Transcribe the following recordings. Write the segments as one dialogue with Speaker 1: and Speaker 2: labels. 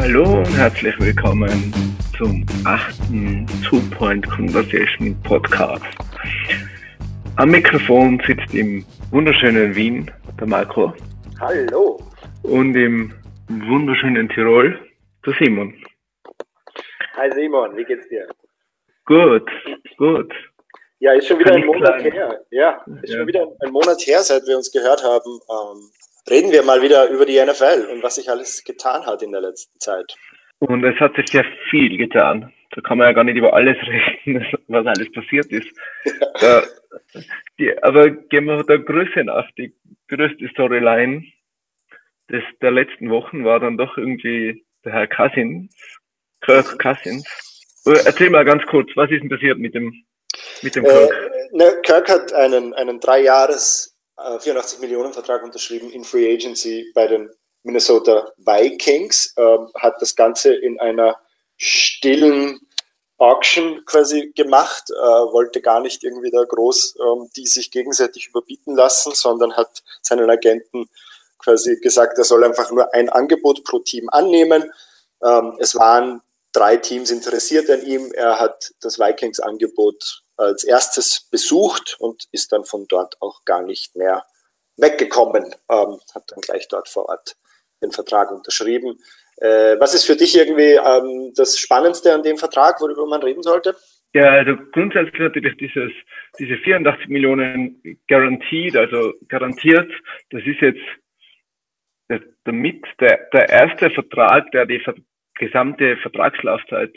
Speaker 1: Hallo und herzlich willkommen zum 8. Two-Point Conversation Podcast. Am Mikrofon sitzt im wunderschönen Wien der Marco.
Speaker 2: Hallo.
Speaker 1: Und im wunderschönen Tirol der Simon.
Speaker 2: Hi Simon, wie geht's dir?
Speaker 1: Gut.
Speaker 2: Ja, ist schon wieder ein Monat her. Schon wieder ein Monat her, seit wir uns gehört haben. Reden wir mal wieder über die NFL und was sich alles getan hat in der letzten Zeit.
Speaker 1: Und es hat sich sehr viel getan. Da kann man ja gar nicht über alles reden, was alles passiert ist. Aber gehen wir der Größe nach. Die größte Storyline der letzten Wochen war dann doch irgendwie der Herr Kirk Cousins. Erzähl mal ganz kurz, was ist denn passiert mit dem Kirk?
Speaker 2: Kirk hat einen 3-Jahres 84 Millionen Vertrag unterschrieben in Free Agency bei den Minnesota Vikings, hat das Ganze in einer stillen Auction quasi gemacht, wollte gar nicht irgendwie da groß die sich gegenseitig überbieten lassen, sondern hat seinen Agenten quasi gesagt, er soll einfach nur ein Angebot pro Team annehmen. Es waren 3 Teams interessiert an ihm. Er hat das Vikings-Angebot als erstes besucht und ist dann von dort auch gar nicht mehr weggekommen. Hat dann gleich dort vor Ort den Vertrag unterschrieben. Was ist für dich irgendwie das Spannendste an dem Vertrag, worüber man reden sollte?
Speaker 1: Ja, also grundsätzlich natürlich diese 84 Millionen guaranteed, also garantiert, das ist jetzt damit der erste Vertrag, der die gesamte Vertragslaufzeit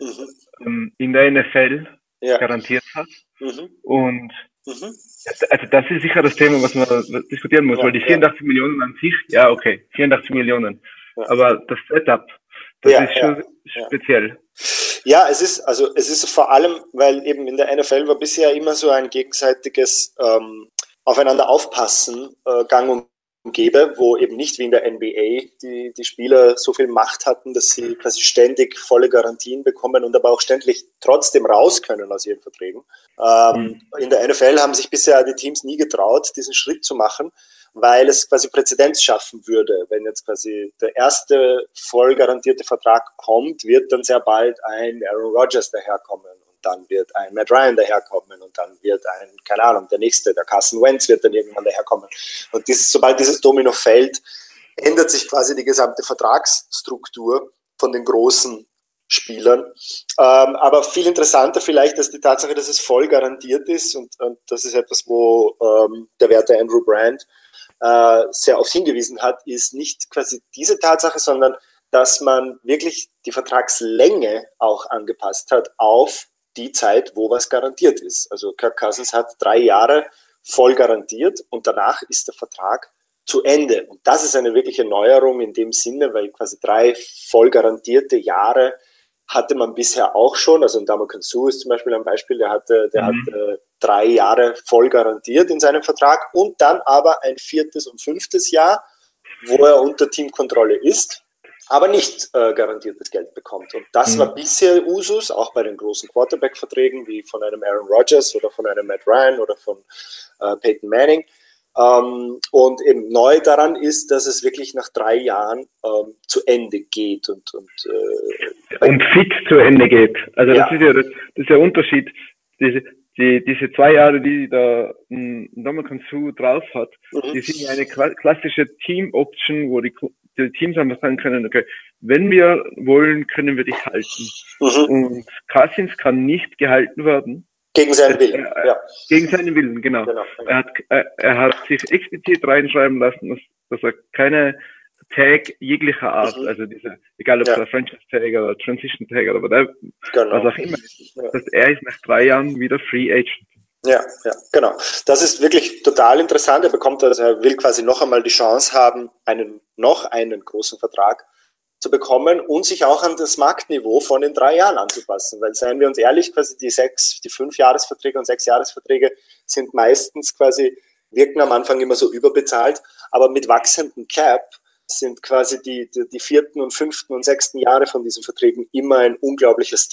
Speaker 1: in der NFL garantiert hat. Und also das ist sicher das Thema, was man diskutieren muss, weil die 84 Millionen an sich, 84 Millionen. Ja. Aber das Setup, das ist schon speziell.
Speaker 2: Ja, es ist vor allem, weil eben in der NFL war bisher immer so ein gegenseitiges Aufeinander aufpassen, gang und gäbe, wo eben nicht wie in der NBA die Spieler so viel Macht hatten, dass sie quasi ständig volle Garantien bekommen und aber auch ständig trotzdem raus können aus ihren Verträgen. In der NFL haben sich bisher die Teams nie getraut, diesen Schritt zu machen, weil es quasi Präzedenz schaffen würde. Wenn jetzt quasi der erste voll garantierte Vertrag kommt, wird dann sehr bald ein Aaron Rodgers daherkommen. Dann wird ein Matt Ryan daherkommen und dann wird keine Ahnung, der nächste, der Carson Wentz wird dann irgendwann daherkommen. Und sobald dieses Domino fällt, ändert sich quasi die gesamte Vertragsstruktur von den großen Spielern. Aber viel interessanter vielleicht ist die Tatsache, dass es voll garantiert ist und das ist etwas, wo der werte Andrew Brand sehr oft hingewiesen hat, ist nicht quasi diese Tatsache, sondern dass man wirklich die Vertragslänge auch angepasst hat auf die Zeit, wo was garantiert ist. Also Kirk Cousins hat 3 Jahre voll garantiert und danach ist der Vertrag zu Ende. Und das ist eine wirkliche Neuerung in dem Sinne, weil quasi 3 voll garantierte Jahre hatte man bisher auch schon. Also Ndamukong Suh ist zum Beispiel ein Beispiel, der hat 3 Jahre voll garantiert in seinem Vertrag und dann aber ein 4. und 5. Jahr, wo er unter Teamkontrolle ist, aber nicht garantiertes Geld bekommt. Und das war bisher Usus, auch bei den großen Quarterback-Verträgen, wie von einem Aaron Rodgers oder von einem Matt Ryan oder von Peyton Manning. Und eben neu daran ist, dass es wirklich nach 3 Jahren zu Ende geht. Und
Speaker 1: fit zu Ende geht. Also das ist der Unterschied. Diese 2 Jahre, die da Ndamukong Suh drauf hat, die sind ja eine klassische Team-Option, wo die Teams einfach sagen können, okay, wenn wir wollen, können wir dich halten. Und Cousins kann nicht gehalten werden.
Speaker 2: Gegen seinen Willen,
Speaker 1: Gegen seinen Willen, genau. Er hat sich explizit reinschreiben lassen, dass er keine Tag jeglicher Art, also egal ob der Franchise Tag oder Transition Tag oder was auch immer ist, dass er ist nach 3 Jahren wieder Free Agent.
Speaker 2: Ja, genau. Das ist wirklich total interessant. Er will quasi noch einmal die Chance haben, noch einen großen Vertrag zu bekommen und sich auch an das Marktniveau von den 3 Jahren anzupassen. Weil, seien wir uns ehrlich, quasi die 5-Jahresverträge und 6-Jahresverträge sind meistens wirken am Anfang immer so überbezahlt, aber mit wachsendem Cap sind quasi die 4. und 5. und 6. Jahre von diesen Verträgen immer ein unglaublicher Stil.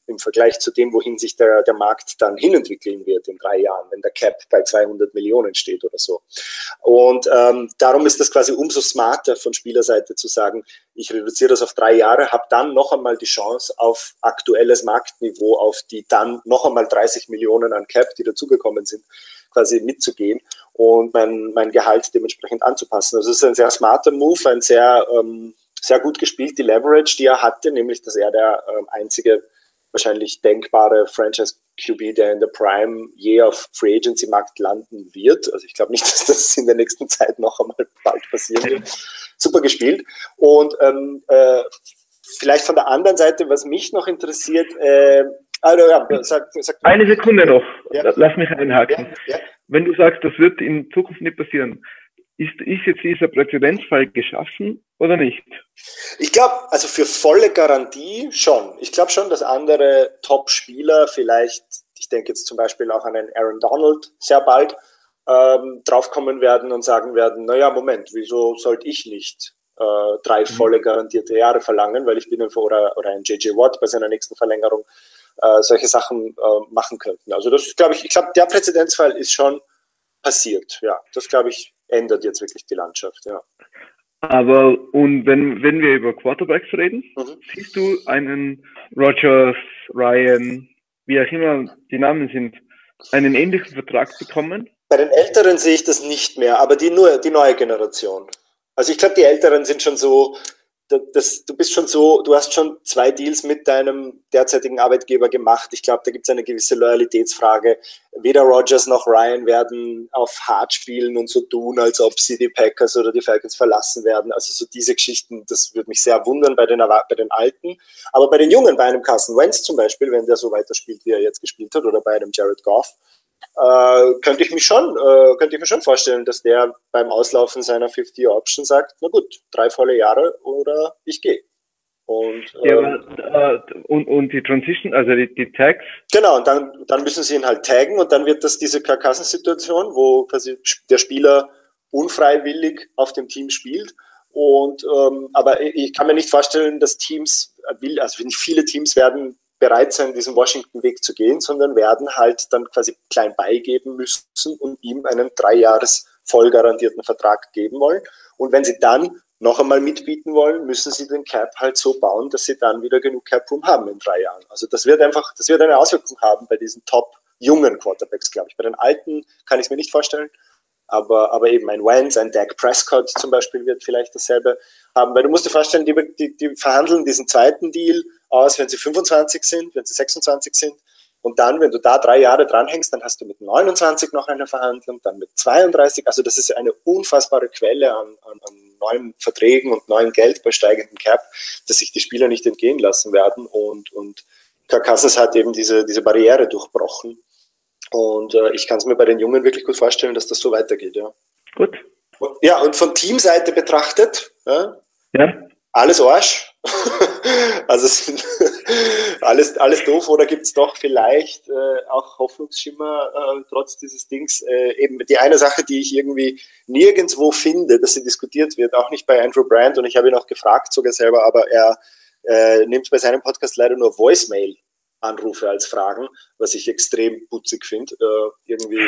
Speaker 2: im Vergleich zu dem, wohin sich der Markt dann hinentwickeln wird in 3 Jahren, wenn der Cap bei 200 Millionen steht oder so. Und darum ist das quasi umso smarter von Spielerseite zu sagen, ich reduziere das auf 3 Jahre, habe dann noch einmal die Chance auf aktuelles Marktniveau, auf die dann noch einmal 30 Millionen an Cap, die dazugekommen sind, quasi mitzugehen und mein Gehalt dementsprechend anzupassen. Also es ist ein sehr smarter Move, ein sehr gut gespielt, die Leverage, die er hatte, nämlich, dass er der einzige wahrscheinlich denkbare Franchise-QB, der in der Prime je auf Free Agency-Markt landen wird. Also ich glaube nicht, dass das in der nächsten Zeit noch einmal bald passieren wird. Super gespielt. Und vielleicht von der anderen Seite, was mich noch interessiert, sag
Speaker 1: eine Sekunde noch,
Speaker 2: ja.
Speaker 1: Lass mich einhaken.
Speaker 2: Ja.
Speaker 1: Wenn du sagst, das wird in Zukunft nicht passieren, ist jetzt dieser Präzedenzfall geschaffen oder nicht?
Speaker 2: Ich glaube, also für volle Garantie schon. Ich glaube schon, dass andere Top-Spieler vielleicht, ich denke jetzt zum Beispiel auch an einen Aaron Donald sehr bald, draufkommen werden und sagen werden, naja, Moment, wieso sollte ich nicht 3 volle garantierte Jahre verlangen, weil ich bin oder ein J.J. Watt bei seiner nächsten Verlängerung solche Sachen machen könnten. Also das glaube ich glaube, der Präzedenzfall ist schon passiert. Ja, das glaube ich ändert jetzt wirklich die Landschaft, ja.
Speaker 1: Aber und wenn wir über Quarterbacks reden, siehst du einen Rodgers, Ryan, wie auch immer die Namen sind, einen ähnlichen Vertrag bekommen?
Speaker 2: Bei den Älteren sehe ich das nicht mehr, aber die neue Generation. Also ich glaube, die Älteren sind schon so, du hast schon 2 Deals mit deinem derzeitigen Arbeitgeber gemacht. Ich glaube, da gibt es eine gewisse Loyalitätsfrage. Weder Rodgers noch Ryan werden auf hart spielen und so tun, als ob sie die Packers oder die Falcons verlassen werden. Also so diese Geschichten, das würde mich sehr wundern bei den Alten. Aber bei den Jungen, bei einem Carson Wentz zum Beispiel, wenn der so weiterspielt, wie er jetzt gespielt hat, oder bei einem Jared Goff, könnte ich mir schon vorstellen, dass der beim Auslaufen seiner 50-Year-Option sagt, na gut, 3 volle Jahre oder ich gehe. Und
Speaker 1: die Transition, also die Tags?
Speaker 2: Genau, und dann müssen sie ihn halt taggen und dann wird das diese Kirk-Cousins-Situation, wo quasi der Spieler unfreiwillig auf dem Team spielt. Und aber ich kann mir nicht vorstellen, dass nicht viele Teams werden bereit sein, diesen Washington-Weg zu gehen, sondern werden halt dann quasi klein beigeben müssen und ihm einen 3 Jahres voll garantierten Vertrag geben wollen. Und wenn sie dann noch einmal mitbieten wollen, müssen sie den Cap halt so bauen, dass sie dann wieder genug Cap-Room haben in 3 Jahren. Also das wird eine Auswirkung haben bei diesen top-jungen Quarterbacks, glaube ich. Bei den alten kann ich es mir nicht vorstellen, aber eben ein Wentz, ein Dak Prescott zum Beispiel wird vielleicht dasselbe haben, weil du musst dir vorstellen, die verhandeln diesen zweiten Deal aus, wenn sie 25 sind, wenn sie 26 sind. Und dann, wenn du da 3 Jahre dranhängst, dann hast du mit 29 noch eine Verhandlung, dann mit 32. Also das ist eine unfassbare Quelle an neuen Verträgen und neuem Geld bei steigendem Cap, dass sich die Spieler nicht entgehen lassen werden. Und Kirk Cousins hat eben diese Barriere durchbrochen. Und ich kann es mir bei den Jungen wirklich gut vorstellen, dass das so weitergeht. Ja.
Speaker 1: Gut.
Speaker 2: Ja, und von Teamseite betrachtet,
Speaker 1: ja.
Speaker 2: Alles Arsch. Also alles doof, oder gibt es doch vielleicht auch Hoffnungsschimmer trotz dieses Dings? Eben die eine Sache, die ich irgendwie nirgendwo finde, dass sie diskutiert wird, auch nicht bei Andrew Brandt, und ich habe ihn auch gefragt sogar selber, aber er nimmt bei seinem Podcast leider nur Voicemail-Anrufe als Fragen, was ich extrem putzig finde. Irgendwie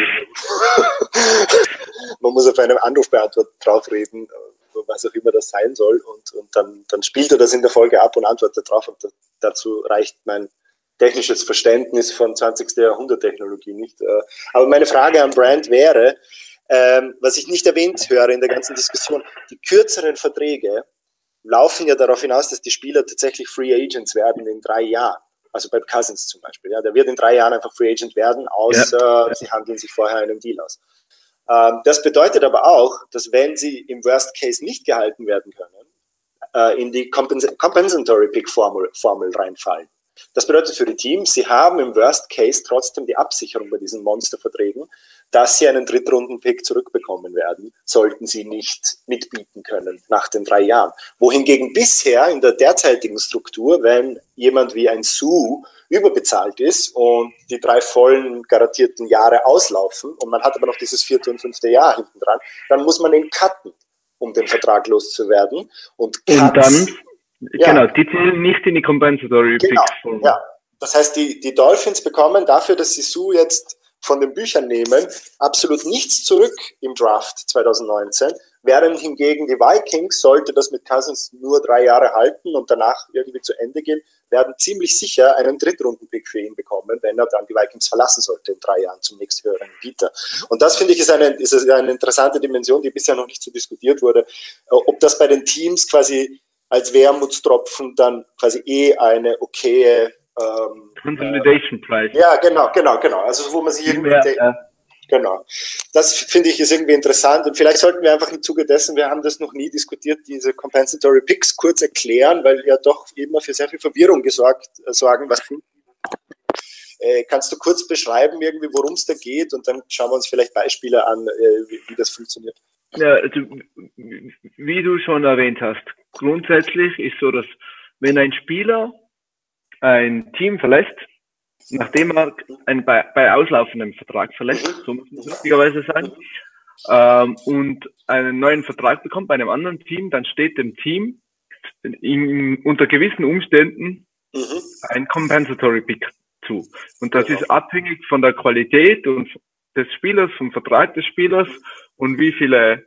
Speaker 2: man muss auf einem Anrufbeantworter draufreden, was auch immer das sein soll, und dann spielt er das in der Folge ab und antwortet drauf, und dazu reicht mein technisches Verständnis von 20. Jahrhundert-Technologie nicht. Aber meine Frage an Brandt wäre, was ich nicht erwähnt höre in der ganzen Diskussion, die kürzeren Verträge laufen ja darauf hinaus, dass die Spieler tatsächlich Free Agents werden in 3 Jahren. Also bei Cousins zum Beispiel. Ja, der wird in 3 Jahren einfach Free Agent werden, außer sie handeln sich vorher einen Deal aus. Das bedeutet aber auch, dass wenn sie im Worst Case nicht gehalten werden können, in die Compensatory Pick Formel reinfallen. Das bedeutet für die Teams, sie haben im Worst Case trotzdem die Absicherung bei diesen Monsterverträgen, dass sie einen Drittrunden-Pick zurückbekommen werden, sollten sie nicht mitbieten können nach den 3 Jahren. Wohingegen bisher in der derzeitigen Struktur, wenn jemand wie ein Sue überbezahlt ist und die 3 vollen garantierten Jahre auslaufen und man hat aber noch dieses 4. und 5. Jahr hinten dran, dann muss man ihn cutten, um den Vertrag loszuwerden. Und dann,
Speaker 1: genau, die zählen nicht in die Compensatory Picks.
Speaker 2: Genau, ja. Das heißt, die Dolphins bekommen dafür, dass sie Sue jetzt von den Büchern nehmen, absolut nichts zurück im Draft 2019, während hingegen die Vikings, sollte das mit Cousins nur 3 Jahre halten und danach irgendwie zu Ende gehen, werden ziemlich sicher einen Drittrunden-Pick für ihn bekommen, wenn er dann die Vikings verlassen sollte in 3 Jahren zum nächsthöheren Bieter. Und das, finde ich, ist eine interessante Dimension, die bisher noch nicht so diskutiert wurde, ob das bei den Teams quasi als Wermutstropfen dann quasi eine okaye
Speaker 1: Consolidation Price.
Speaker 2: Ja, genau. Also wo man sich irgendwie genau. Das finde ich ist irgendwie interessant und vielleicht sollten wir einfach im Zuge dessen, wir haben das noch nie diskutiert, diese Compensatory Picks kurz erklären, weil ja doch immer für sehr viel Verwirrung sorgen. Kannst du kurz beschreiben, irgendwie, worum es da geht und dann schauen wir uns vielleicht Beispiele an, wie das funktioniert.
Speaker 1: Ja, also, wie du schon erwähnt hast, grundsätzlich ist so, dass wenn ein Spieler ein Team verlässt, nachdem er bei auslaufendem Vertrag verlässt, so muss man richtigerweise sagen, und einen neuen Vertrag bekommt bei einem anderen Team, dann steht dem Team unter gewissen Umständen ein Compensatory Pick zu. Und das ist abhängig von der Qualität und des Spielers, vom Vertrag des Spielers und wie viele,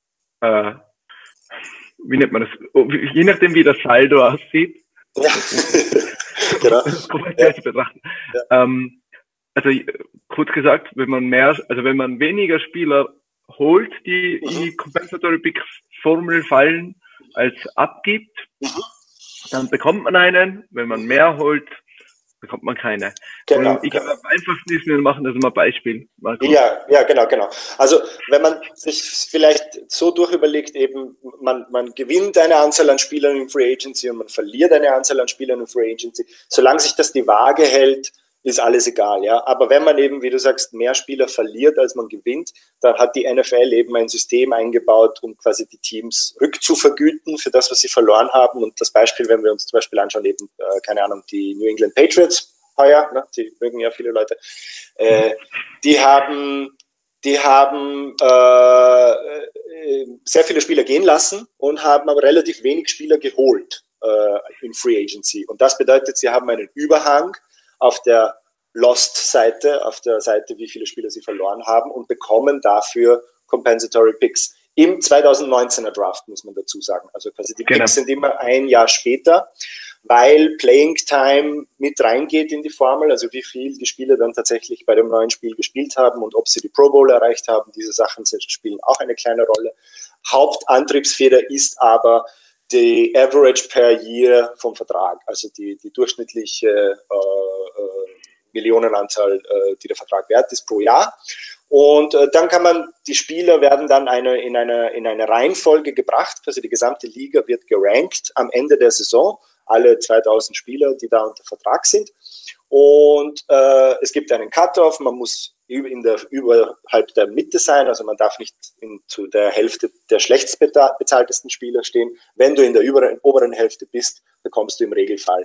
Speaker 1: wie nennt man das, je nachdem wie das Saldo aussieht.
Speaker 2: Ja. Genau.
Speaker 1: Ja. Also kurz gesagt, wenn man weniger Spieler holt, die in die Compensatory Pick Formel fallen, als abgibt, dann bekommt man einen. Wenn man mehr holt, bekommt man keine.
Speaker 2: Genau,
Speaker 1: ich glaube, am einfachsten ist, wir machen das mal ein Beispiel.
Speaker 2: Ja, genau. Also wenn man sich vielleicht so durchüberlegt, eben man gewinnt eine Anzahl an Spielern in Free Agency und man verliert eine Anzahl an Spielern in Free Agency, solange sich das die Waage hält, ist alles egal, ja. Aber wenn man eben, wie du sagst, mehr Spieler verliert, als man gewinnt, dann hat die NFL eben ein System eingebaut, um quasi die Teams rückzuvergüten für das, was sie verloren haben. Und das Beispiel, wenn wir uns zum Beispiel anschauen, eben, keine Ahnung, die New England Patriots heuer, ne, die mögen ja viele Leute, die haben sehr viele Spieler gehen lassen und haben aber relativ wenig Spieler geholt in Free Agency. Und das bedeutet, sie haben einen Überhang auf der Lost-Seite, auf der Seite, wie viele Spieler sie verloren haben und bekommen dafür Compensatory Picks. Im 2019er Draft, muss man dazu sagen. Also quasi die Picks sind immer ein Jahr später, weil Playing Time mit reingeht in die Formel, also wie viel die Spieler dann tatsächlich bei dem neuen Spiel gespielt haben und ob sie die Pro Bowl erreicht haben. Diese Sachen spielen auch eine kleine Rolle. Hauptantriebsfeder ist aber die Average per Year vom Vertrag, also die durchschnittliche Millionenanzahl, die der Vertrag wert ist pro Jahr. Und dann die Spieler werden dann in eine Reihenfolge gebracht, also die gesamte Liga wird gerankt am Ende der Saison, alle 2000 Spieler, die da unter Vertrag sind. Und es gibt einen Cut-Off, man muss überhalb der Mitte sein, also man darf nicht zu der Hälfte der schlechtst bezahltesten Spieler stehen. Wenn du in der oberen Hälfte bist, bist du im Regelfall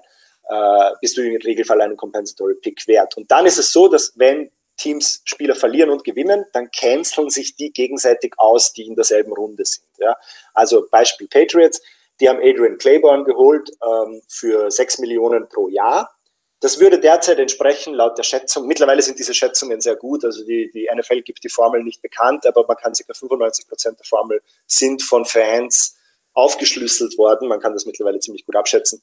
Speaker 2: einen Compensatory Pick wert. Und dann ist es so, dass wenn Teams Spieler verlieren und gewinnen, dann canceln sich die gegenseitig aus, die in derselben Runde sind. Ja? Also Beispiel Patriots, die haben Adrian Claiborne geholt für 6 Millionen pro Jahr. Das würde derzeit entsprechen, laut der Schätzung, mittlerweile sind diese Schätzungen sehr gut, also die NFL gibt die Formel nicht bekannt, aber man kann ca. 95% der Formel sind von Fans aufgeschlüsselt worden, man kann das mittlerweile ziemlich gut abschätzen.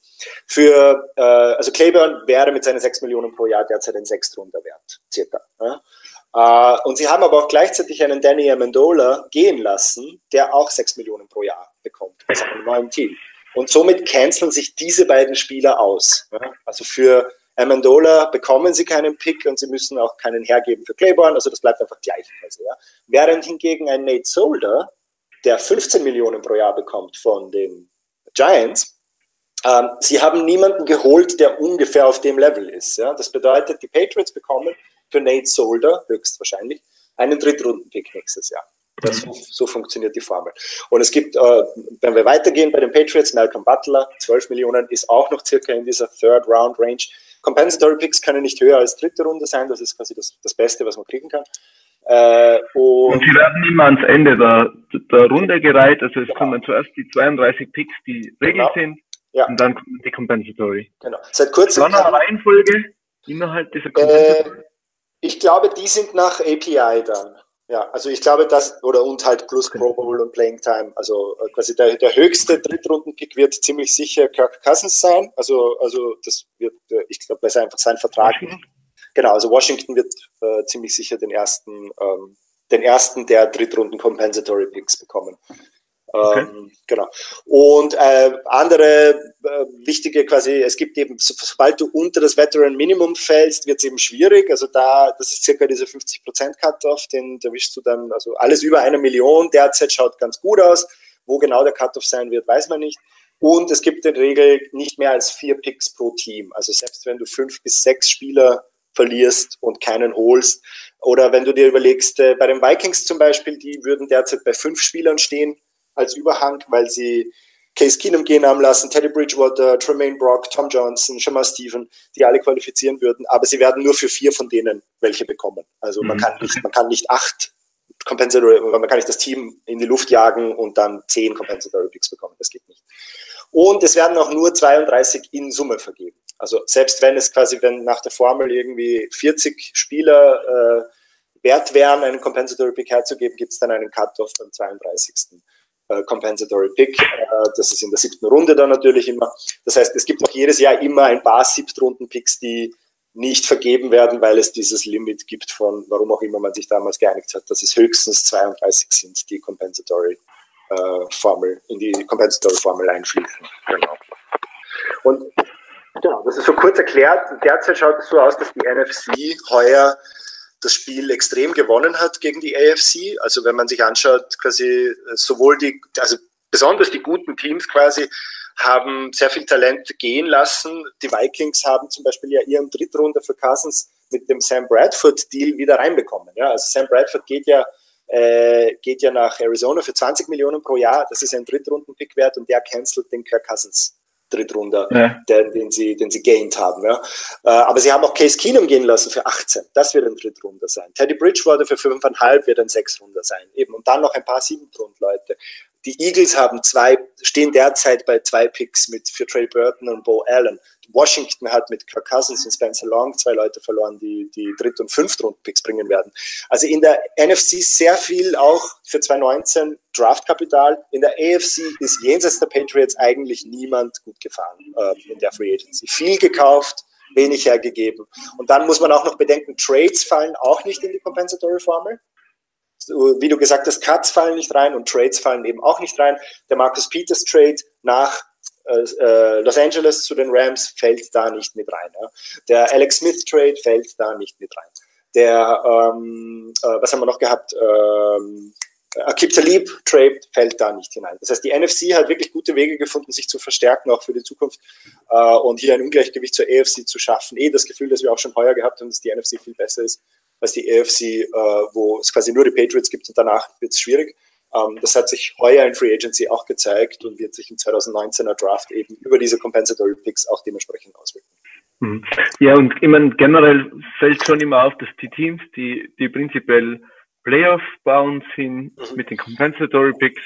Speaker 2: Also Claiborne wäre mit seinen 6 Millionen pro Jahr derzeit ein Sechstrunder wert, circa. Ja. Und sie haben aber auch gleichzeitig einen Danny Amendola gehen lassen, der auch 6 Millionen pro Jahr bekommt, also einem neuen Team. Und somit canceln sich diese beiden Spieler aus. Ja. Also für Amendola bekommen sie keinen Pick und sie müssen auch keinen hergeben für Claiborne, also das bleibt einfach gleich. Also, ja. Während hingegen ein Nate Solder, der 15 Millionen pro Jahr bekommt von den Giants, sie haben niemanden geholt, der ungefähr auf dem Level ist. Ja. Das bedeutet, die Patriots bekommen für Nate Solder höchstwahrscheinlich einen Drittrunden-Pick nächstes Jahr. So funktioniert die Formel. Und es gibt, wenn wir weitergehen bei den Patriots, Malcolm Butler, 12 Millionen, ist auch noch circa in dieser Third-Round-Range. Compensatory Picks können nicht höher als dritte Runde sein, das ist quasi das Beste, was man kriegen kann. Und
Speaker 1: sie werden immer ans Ende der Runde gereiht, also es kommen zuerst die 32 Picks, die Regel sind,
Speaker 2: Ja.
Speaker 1: Und dann kommt die Compensatory.
Speaker 2: Genau. Seit kurzem.
Speaker 1: Dann eine Reihenfolge innerhalb dieser Compensatory?
Speaker 2: Ich glaube, die sind nach API dann. Ja, also ich glaube, und halt plus Pro Bowl und Playing Time. Also quasi der höchste Drittrunden-Pick wird ziemlich sicher Kirk Cousins sein. Also das wird, ich glaube, weil es einfach sein Vertrag. Genau, also Washington wird ziemlich sicher den ersten der Drittrunden Compensatory Picks bekommen.
Speaker 1: Okay.
Speaker 2: Genau. Und andere wichtige quasi, es gibt eben, sobald du unter das Veteran Minimum fällst, wird es eben schwierig. Also das ist circa dieser 50% Cut-Off, den erwischst du dann, also alles über 1 Million derzeit schaut ganz gut aus. Wo genau der Cut-Off sein wird, weiß man nicht. Und es gibt in der Regel nicht mehr als 4 Picks pro Team. Also selbst wenn du 5 bis 6 Spieler verlierst und keinen holst, oder wenn du dir überlegst, bei den Vikings zum Beispiel, die würden derzeit bei 5 Spielern stehen, als Überhang, weil sie Case Keenum gehen haben lassen, Teddy Bridgewater, Tremaine Brock, Tom Johnson, Shamar Stephen, die alle qualifizieren würden, aber sie werden nur für 4 von denen welche bekommen. Also man kann nicht 8 Compensatory, man kann nicht das Team in die Luft jagen und dann 10 Compensatory Picks bekommen, das geht nicht. Und es werden auch nur 32 in Summe vergeben. Also selbst wenn nach der Formel irgendwie 40 Spieler wert wären, einen Compensatory Pick herzugeben, gibt es dann einen Cut-Off beim 32. Compensatory Pick. Das ist in der 7. Runde dann natürlich immer. Das heißt, es gibt auch jedes Jahr immer ein paar 7-Runden-Picks, die nicht vergeben werden, weil es dieses Limit gibt von, warum auch immer man sich damals geeinigt hat, dass es höchstens 32 sind, die Compensatory Formel, in die Compensatory Formel einfließen. Genau. Und genau, das ist so kurz erklärt. Derzeit schaut es so aus, dass die NFC heuer das Spiel extrem gewonnen hat gegen die AFC. Also wenn man sich anschaut, quasi besonders die guten Teams quasi haben sehr viel Talent gehen lassen. Die Vikings haben zum Beispiel ja ihren Drittrunder für Cousins mit dem Sam Bradford-Deal wieder reinbekommen. Ja, also Sam Bradford geht ja nach Arizona für 20 Millionen pro Jahr. Das ist ein Drittrunden-Pick wert und der cancelt den Kirk Cousins Drittrunder, ja, den sie gained haben. Ja. Aber sie haben auch Case Keenum gehen lassen für 18. Das wird ein Drittrunder sein. Teddy Bridgewater für 5,5 wird ein Sechsrunder sein. Eben. Und dann noch ein paar 7-Rund-Leute. Die Eagles stehen derzeit bei 2 Picks für Trey Burton und Bo Allen. Washington hat mit Kirk Cousins und Spencer Long 2 Leute verloren, die Dritt- und Fünftrunden-Picks bringen werden. Also in der NFC sehr viel auch für 2019 Draftkapital. In der AFC ist jenseits der Patriots eigentlich niemand gut gefahren in der Free Agency. Viel gekauft, wenig hergegeben. Und dann muss man auch noch bedenken, Trades fallen auch nicht in die Compensatory Formel. Wie du gesagt hast, Cuts fallen nicht rein und Trades fallen eben auch nicht rein. Der Marcus Peters Trade nach Los Angeles zu den Rams fällt da nicht mit rein. Ja. Der Alex Smith Trade fällt da nicht mit rein. Der, was haben wir noch gehabt? Aqib Talib Trade fällt da nicht hinein. Das heißt, die NFC hat wirklich gute Wege gefunden, sich zu verstärken, auch für die Zukunft und hier ein Ungleichgewicht zur AFC zu schaffen. Das Gefühl, das wir auch schon heuer gehabt haben, dass die NFC viel besser ist als die AFC, wo es quasi nur die Patriots gibt und danach wird es schwierig. Das hat sich heuer in Free Agency auch gezeigt und wird sich im 2019er Draft eben über diese Compensatory Picks auch dementsprechend auswirken.
Speaker 1: Ja, und ich meine, generell fällt schon immer auf, dass die Teams, die prinzipiell Playoff-bound sind, mit den Compensatory Picks,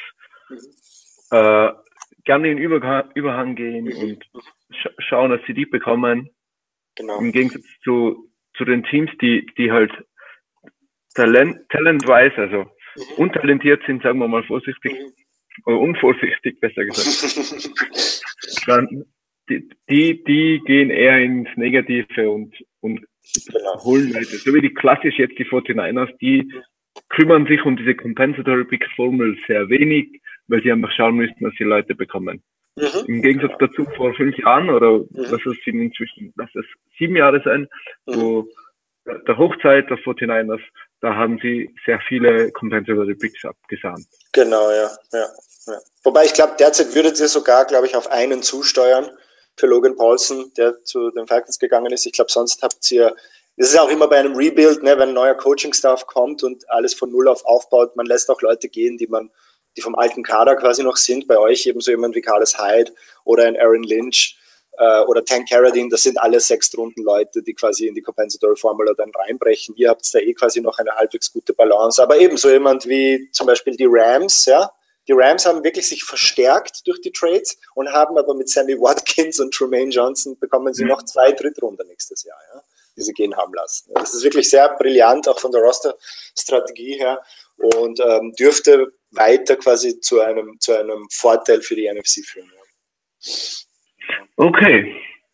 Speaker 1: gerne in Überhang gehen und schauen, dass sie die bekommen. Genau. Im Gegensatz zu den Teams, die halt talent-wise, also untalentiert sind, sagen wir mal vorsichtig, oder unvorsichtig, besser gesagt. Dann, die gehen eher ins Negative und holen Leute. So wie die klassisch jetzt die 49ers, die kümmern sich um diese Compensatory Pick Formel sehr wenig, weil sie einfach schauen müssen, dass sie Leute bekommen. Im Gegensatz dazu vor 5 Jahren oder was es sind inzwischen, lass es 7 Jahre sein, wo der Hochzeit der 49ers, da haben sie sehr viele Compensatory Picks abgesahnt.
Speaker 2: Genau, ja. Wobei ich glaube, derzeit würdet ihr sogar, glaube ich, auf einen zusteuern für Logan Paulson, der zu den Falcons gegangen ist. Ich glaube, sonst habt ihr, das ist ja auch immer bei einem Rebuild, ne, wenn ein neuer Coaching-Staff kommt und alles von Null auf aufbaut, man lässt auch Leute gehen, die vom alten Kader quasi noch sind. Bei euch eben so jemand wie Carlos Hyde oder ein Aaron Lynch oder Tank Carradine, das sind alle 6-Runden-Leute, die quasi in die Compensatory Formula dann reinbrechen. Ihr habt da quasi noch eine halbwegs gute Balance. Aber ebenso jemand wie zum Beispiel die Rams, ja, Die Rams haben wirklich sich verstärkt durch die Trades und haben aber mit Sammy Watkins und Trumaine Johnson bekommen sie noch 2 Drittrunden nächstes Jahr, ja, die sie gehen haben lassen. Das ist wirklich sehr brillant, auch von der Roster-Strategie her, und dürfte weiter quasi zu einem Vorteil für die NFC führen. Ja.
Speaker 1: Okay.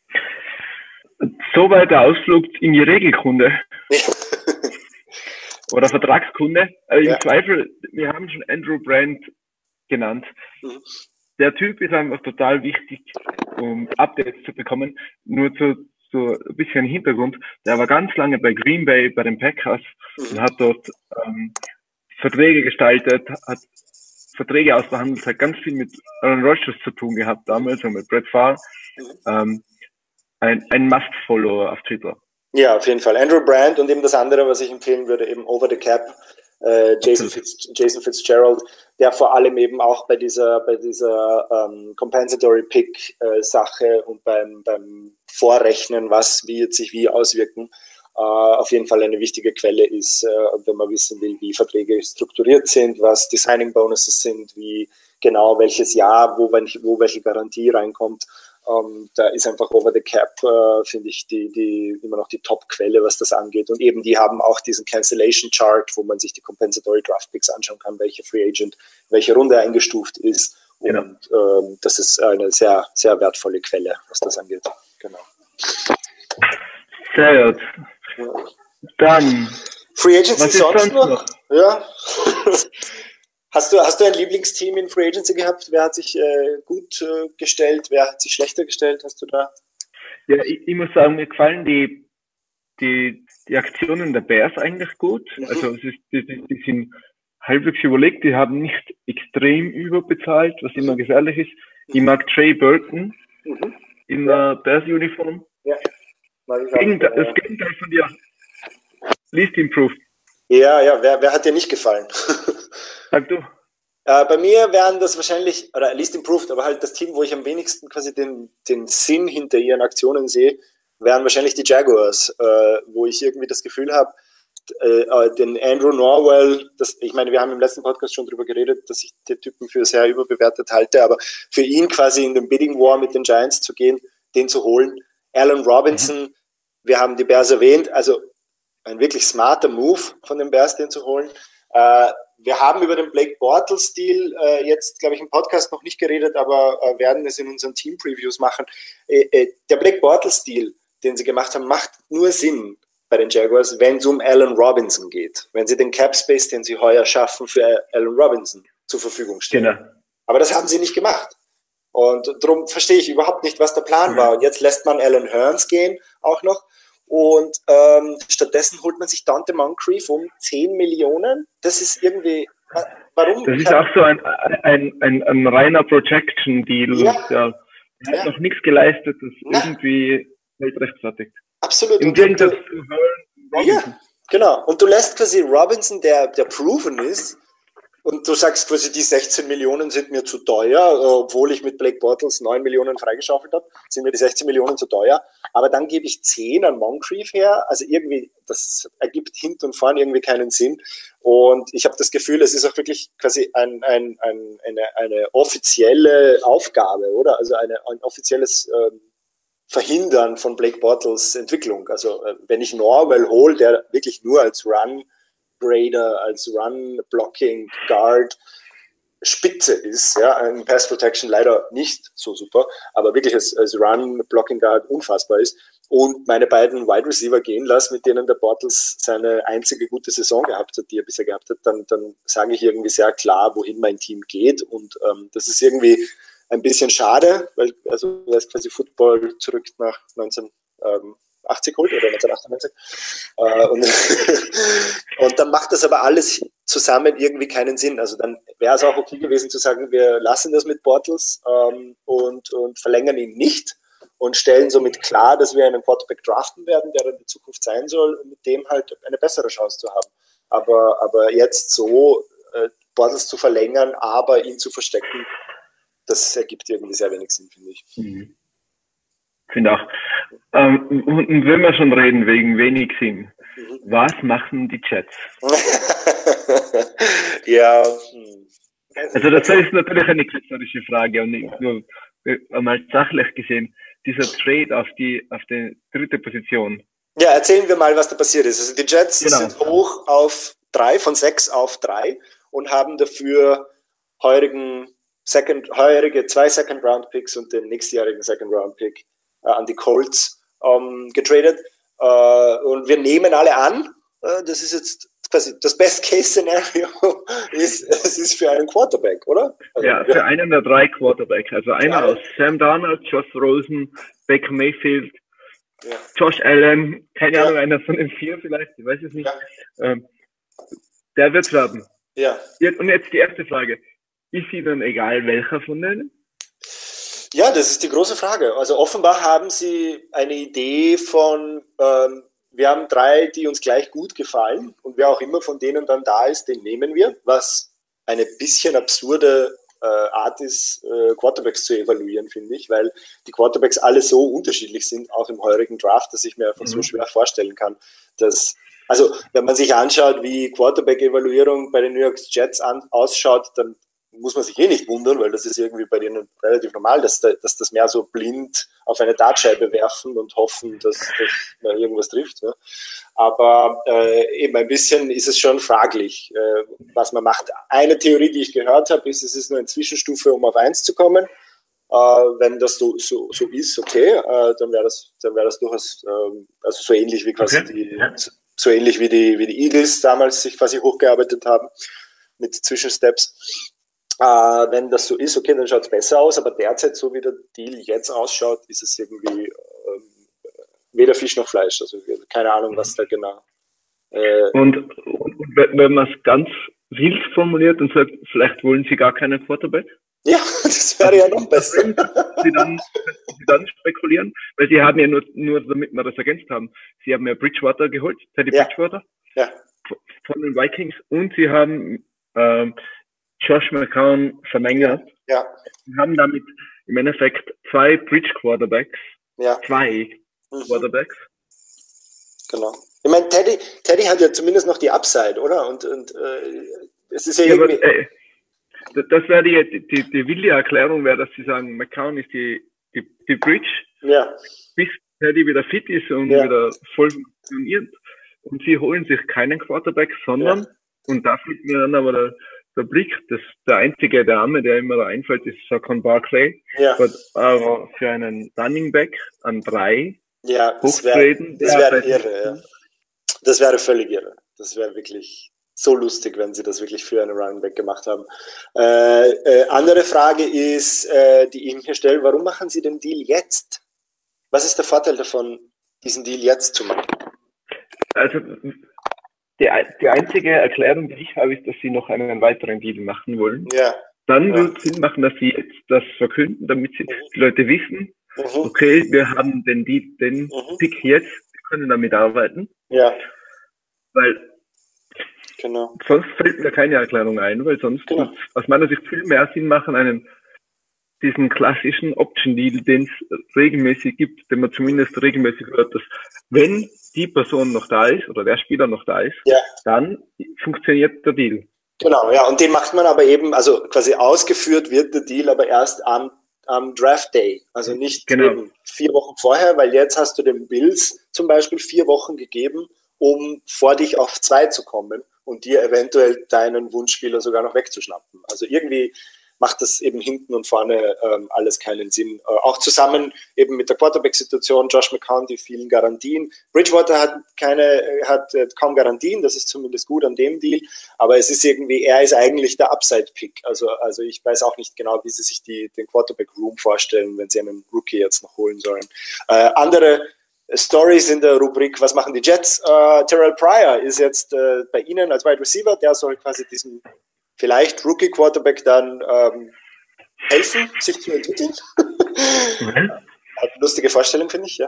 Speaker 1: Soweit der Ausflug in die Regelkunde. Oder Vertragskunde. Im Zweifel, wir haben schon Andrew Brandt genannt. Der Typ ist einfach total wichtig, um Updates zu bekommen. Nur so ein bisschen Hintergrund. Der war ganz lange bei Green Bay, bei den Packers, und hat dort Verträge gestaltet, hat Verträge ausverhandelt, hat ganz viel mit Aaron Rodgers zu tun gehabt damals und mit Brett Favre. Ein Must-Follower auf Twitter.
Speaker 2: Ja, auf jeden Fall. Andrew Brandt, und eben das andere, was ich empfehlen würde, eben Over the Cap, Jason Fitzgerald, der vor allem eben auch bei dieser Compensatory Pick Sache und beim Vorrechnen, was wird sich wie auswirken, auf jeden Fall eine wichtige Quelle ist, wenn man wissen will, wie Verträge strukturiert sind, was die Signing Bonuses sind, wie genau welches Jahr, wo welche Garantie reinkommt. Da ist einfach Over the Cap, finde ich, die immer noch die Top-Quelle, was das angeht. Und eben, die haben auch diesen Cancellation Chart, wo man sich die Compensatory Draft Picks anschauen kann, welche Free Agent, welche Runde eingestuft ist.
Speaker 1: Genau.
Speaker 2: Und das ist eine sehr, sehr wertvolle Quelle, was das angeht. Genau.
Speaker 1: Sehr gut. Dann
Speaker 2: Free Agency sonst noch? Ja. Hast du ein Lieblingsteam in Free Agency gehabt? Wer hat sich gut gestellt? Wer hat sich schlechter gestellt? Hast du da?
Speaker 1: Ja, ich muss sagen, mir gefallen die Aktionen der Bears eigentlich gut. Also die sind halbwegs überlegt, die haben nicht extrem überbezahlt, was immer gefährlich ist. Ich mag Trey Burton in der Bears-Uniform. Ja. Das Gegenteil von dir. Least improved.
Speaker 2: Ja, wer hat dir nicht gefallen?
Speaker 1: Sag du.
Speaker 2: Bei mir wären das wahrscheinlich, oder least improved, aber halt das Team, wo ich am wenigsten quasi den Sinn hinter ihren Aktionen sehe, wären wahrscheinlich die Jaguars, wo ich irgendwie das Gefühl habe, den Andrew Norwell, ich meine, wir haben im letzten Podcast schon darüber geredet, dass ich den Typen für sehr überbewertet halte, aber für ihn quasi in den Bidding War mit den Giants zu gehen, den zu holen. Allen Robinson, wir haben die Bears erwähnt, also ein wirklich smarter Move von den Bears, den zu holen. Wir haben über den Blake Bortles-Deal jetzt, glaube ich, im Podcast noch nicht geredet, aber werden es in unseren Team-Previews machen. Der Blake Bortles-Deal, den sie gemacht haben, macht nur Sinn bei den Jaguars, wenn es um Allen Robinson geht. Wenn sie den Cap-Space, den sie heuer schaffen, für Allen Robinson zur Verfügung stellen. Genau. Aber das haben sie nicht gemacht. Und darum verstehe ich überhaupt nicht, was der Plan war. Und jetzt lässt man Allen Hurns gehen, auch noch. Und stattdessen holt man sich Dante Moncrief um 10 Millionen. Das ist irgendwie, warum?
Speaker 1: Das ist auch so ein reiner Projection-Deal.
Speaker 2: Ja.
Speaker 1: Der hat noch nichts geleistet, das irgendwie nicht rechtfertigt.
Speaker 2: Absolut.
Speaker 1: Im Gegensatz zu Robinson.
Speaker 2: Ja, genau. Und du lässt quasi Robinson, der proven ist, und du sagst quasi, die 16 Millionen sind mir zu teuer, obwohl ich mit Blake Bortles 9 Millionen freigeschaufelt habe, sind mir die 16 Millionen zu teuer. Aber dann gebe ich 10 an Moncrief her. Also irgendwie, das ergibt hinten und vorn irgendwie keinen Sinn. Und ich habe das Gefühl, es ist auch wirklich quasi eine offizielle Aufgabe, oder? Also ein offizielles Verhindern von Blake Bortles Entwicklung. Also wenn ich Norwell hole, der wirklich nur als Run-Grader, als Run-Blocking-Guard Spitze ist, ja, in Pass Protection leider nicht so super, aber wirklich als Run-Blocking-Guard unfassbar ist, und meine beiden Wide Receiver gehen lasse, mit denen der Bortles seine einzige gute Saison gehabt hat, die er bisher gehabt hat, dann sage ich irgendwie sehr klar, wohin mein Team geht, und das ist irgendwie ein bisschen schade, weil es quasi Football zurück nach 1980 holt oder 1998. Und dann macht das aber alles zusammen irgendwie keinen Sinn. Also dann wäre es auch okay gewesen zu sagen, wir lassen das mit Bortles und verlängern ihn nicht und stellen somit klar, dass wir einen Quarterback draften werden, der dann die Zukunft sein soll, und mit dem halt eine bessere Chance zu haben. Aber jetzt so Bortles zu verlängern, aber ihn zu verstecken, das ergibt irgendwie sehr wenig Sinn, finde ich.
Speaker 1: Finde auch. Und wenn wir schon reden, wegen wenig Sinn, was machen die Jets?
Speaker 2: Ja,
Speaker 1: Also das ist natürlich eine ketzerische Frage und nicht nur einmal sachlich gesehen, dieser Trade auf die dritte Position.
Speaker 2: Ja, erzählen wir mal, was da passiert ist. Also die Jets sind hoch auf 3, von 6 auf 3 und haben dafür heurige 2 Second-Round-Picks und den nächstjährigen Second-Round-Pick an die Colts getradet. Und wir nehmen alle an, das ist jetzt quasi das Best-Case-Szenario, es ist für einen Quarterback, oder?
Speaker 1: Also, ja, für einen der 3 Quarterbacks. Also einer aus Sam Darnold, Josh Rosen, Baker Mayfield, Josh Allen, keine Ahnung, einer von den 4 vielleicht, ich weiß es nicht. Ja. Der wird werden.
Speaker 2: Ja.
Speaker 1: Und jetzt die erste Frage. Ist Ihnen egal, welcher von denen?
Speaker 2: Ja, das ist die große Frage. Also offenbar haben Sie eine Idee von, wir haben 3, die uns gleich gut gefallen und wer auch immer von denen dann da ist, den nehmen wir, was eine bisschen absurde Art ist, Quarterbacks zu evaluieren, finde ich, weil die Quarterbacks alle so unterschiedlich sind, auch im heurigen Draft, dass ich mir einfach so schwer vorstellen kann, dass, also wenn man sich anschaut, wie Quarterback-Evaluierung bei den New York Jets ausschaut, dann muss man sich nicht wundern, weil das ist irgendwie bei denen relativ normal, dass das mehr so blind auf eine Dartscheibe werfen und hoffen, dass man irgendwas trifft. Ne? Aber eben ein bisschen ist es schon fraglich, was man macht. Eine Theorie, die ich gehört habe, ist, es ist nur eine Zwischenstufe, um auf 1 zu kommen. Wenn das so ist, okay, dann wäre das durchaus also so ähnlich wie quasi so ähnlich wie die Eagles damals sich quasi hochgearbeitet haben mit Zwischensteps. Wenn das so ist, okay, dann schaut es besser aus, aber derzeit, so wie der Deal jetzt ausschaut, ist es irgendwie weder Fisch noch Fleisch. Also keine Ahnung, was da genau.
Speaker 1: Und wenn man es ganz wild formuliert und sagt, vielleicht wollen Sie gar keinen Quarterback?
Speaker 2: Ja, das wäre ja noch besser.
Speaker 1: Sie dann spekulieren, weil Sie haben ja nur damit wir das ergänzt haben, Sie haben ja Bridgewater geholt, Teddy Bridgewater von den Vikings und Sie haben Josh McCown verlängert. Ja. Wir haben damit im Endeffekt 2 Bridge Quarterbacks. Ja. 2 Quarterbacks.
Speaker 2: Genau. Ich meine, Teddy hat ja zumindest noch die Upside, oder? Und es ist ja irgendwie...
Speaker 1: Aber, das wäre die wilde Erklärung, wäre, dass Sie sagen, McCown ist die Bridge, bis Teddy wieder fit ist und wieder voll funktioniert. Und Sie holen sich keinen Quarterback, sondern, und da fällt mir dann aber der Blick, der einzige Name, der immer da einfällt, ist Saquon Barkley. Ja. Aber für einen Running Back an 3 hochtreten.
Speaker 2: Das wäre irre, ja. Das wäre völlig irre. Das wäre wirklich so lustig, wenn sie das wirklich für einen Running Back gemacht haben. Andere Frage ist, die ich mir stelle, warum machen Sie den Deal jetzt? Was ist der Vorteil davon, diesen Deal jetzt zu machen?
Speaker 1: Also, die einzige Erklärung, die ich habe, ist, dass sie noch einen weiteren Deal machen wollen. Ja. Dann wird es Sinn machen, dass sie jetzt das verkünden, damit die Leute wissen, okay, wir haben den Pick jetzt, wir können damit arbeiten. Ja. Weil sonst fällt mir keine Erklärung ein, weil sonst wird es aus meiner Sicht viel mehr Sinn machen, diesen klassischen Option-Deal, den es regelmäßig gibt, den man zumindest regelmäßig hört, dass wenn die Person noch da ist oder der Spieler noch da ist, dann funktioniert der Deal.
Speaker 2: Genau, ja, und den macht man aber eben, also quasi ausgeführt wird der Deal aber erst am Draft Day, also nicht eben 4 Wochen vorher, weil jetzt hast du den Bills zum Beispiel 4 Wochen gegeben, um vor dich auf 2 zu kommen und dir eventuell deinen Wunschspieler sogar noch wegzuschnappen. Also irgendwie macht das eben hinten und vorne alles keinen Sinn. Auch zusammen eben mit der Quarterback-Situation, Josh McCown, die vielen Garantien. Bridgewater hat kaum Garantien, das ist zumindest gut an dem Deal, aber es ist irgendwie, er ist eigentlich der Upside-Pick. Also ich weiß auch nicht genau, wie sie sich den Quarterback-Room vorstellen, wenn sie einen Rookie jetzt noch holen sollen. Andere Stories in der Rubrik, was machen die Jets? Terrell Pryor ist jetzt bei Ihnen als Wide Receiver, der soll quasi diesem vielleicht Rookie-Quarterback dann helfen, sich zu entwickeln. Hat eine lustige Vorstellung, finde ich. Ja.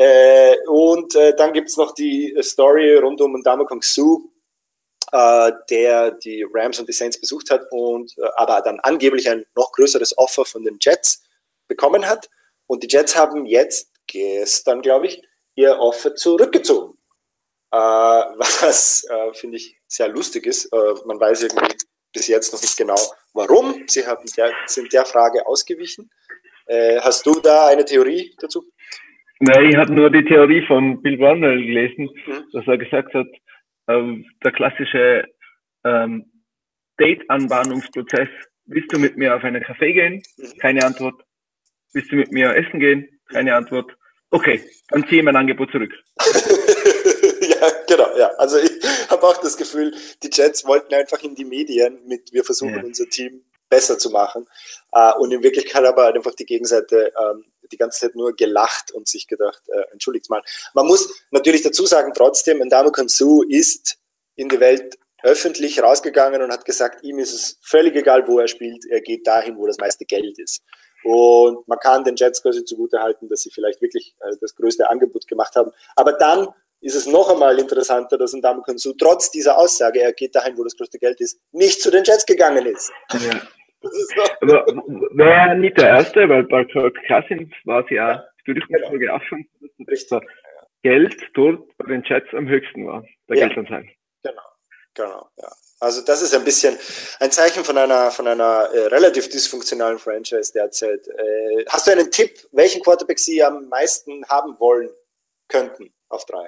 Speaker 2: Und dann gibt es noch die Story rund um Ndamukong Suh, der die Rams und die Saints besucht hat und aber dann angeblich ein noch größeres Offer von den Jets bekommen hat. Und die Jets haben jetzt gestern, glaube ich, ihr Offer zurückgezogen. Was finde ich sehr lustig ist. Man weiß irgendwie bis jetzt noch nicht genau, warum. Sie sind der Frage ausgewichen. Hast du da eine Theorie dazu?
Speaker 1: Nein, ich habe nur die Theorie von Bill Barnwell gelesen, dass er gesagt hat, der klassische Date-Anbahnungsprozess. Willst du mit mir auf einen Café gehen? Keine Antwort. Willst du mit mir essen gehen? Keine Antwort. Okay, dann ziehe ich mein Angebot zurück.
Speaker 2: Ja, genau. Ja. Also ich habe auch das Gefühl, die Jets wollten einfach in die Medien mit, wir versuchen unser Team besser zu machen. Und in Wirklichkeit aber einfach die Gegenseite die ganze Zeit nur gelacht und sich gedacht, entschuldigt mal. Man muss natürlich dazu sagen, trotzdem, Ndamukong Suh ist in die Welt öffentlich rausgegangen und hat gesagt, ihm ist es völlig egal, wo er spielt, er geht dahin, wo das meiste Geld ist. Und man kann den Jets quasi zugutehalten, dass sie vielleicht wirklich das größte Angebot gemacht haben. Aber dann ist es noch einmal interessanter, dass Ndamukong Suh trotz dieser Aussage, er geht dahin, wo das größte Geld ist, nicht zu den Jets gegangen ist.
Speaker 1: Ja. Aber wäre nicht der Erste, weil bei Kirk Cousins war es ja die Durchschnittsfolge auch schon, dass das Geld dort bei den Jets am höchsten war, der Geldanteil.
Speaker 2: Genau, ja. Also das ist ein bisschen ein Zeichen von einer relativ dysfunktionalen Franchise derzeit. Hast du einen Tipp, welchen Quarterback Sie am meisten haben wollen könnten auf 3?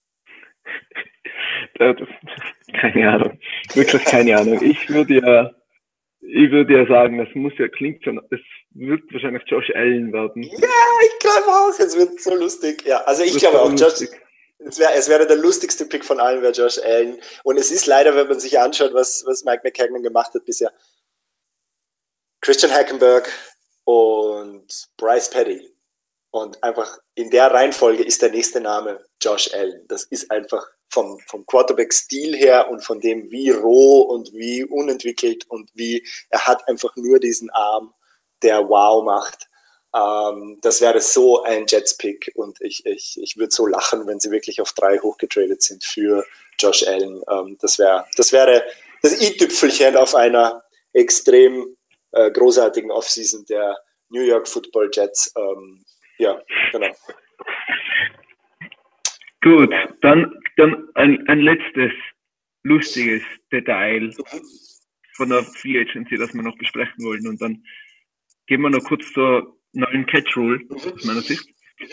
Speaker 1: Keine Ahnung, wirklich keine Ahnung. Ich würde ja sagen, das wird wahrscheinlich Josh Allen werden.
Speaker 2: Ja, ich glaube auch, es wird so lustig. Ja, also ich glaube auch, es wäre der lustigste Pick von allen, wäre Josh Allen. Und es ist leider, wenn man sich anschaut, was Mike McCagnon gemacht hat bisher, Christian Hackenberg und Bryce Petty. Und einfach in der Reihenfolge ist der nächste Name Josh Allen. Das ist einfach vom Quarterback-Stil her und von dem, wie roh und wie unentwickelt und wie er hat einfach nur diesen Arm, der wow macht. Das wäre so ein Jets-Pick und ich würde so lachen, wenn sie wirklich auf 3 hochgetradet sind für Josh Allen. Das wäre das i-Tüpfelchen auf einer extrem großartigen Offseason der New York Football Jets. Ja, genau.
Speaker 1: Gut, dann ein letztes lustiges Detail von der Free Agency, das wir noch besprechen wollen. Und dann gehen wir noch kurz zur neuen Catch Rule aus meiner Sicht.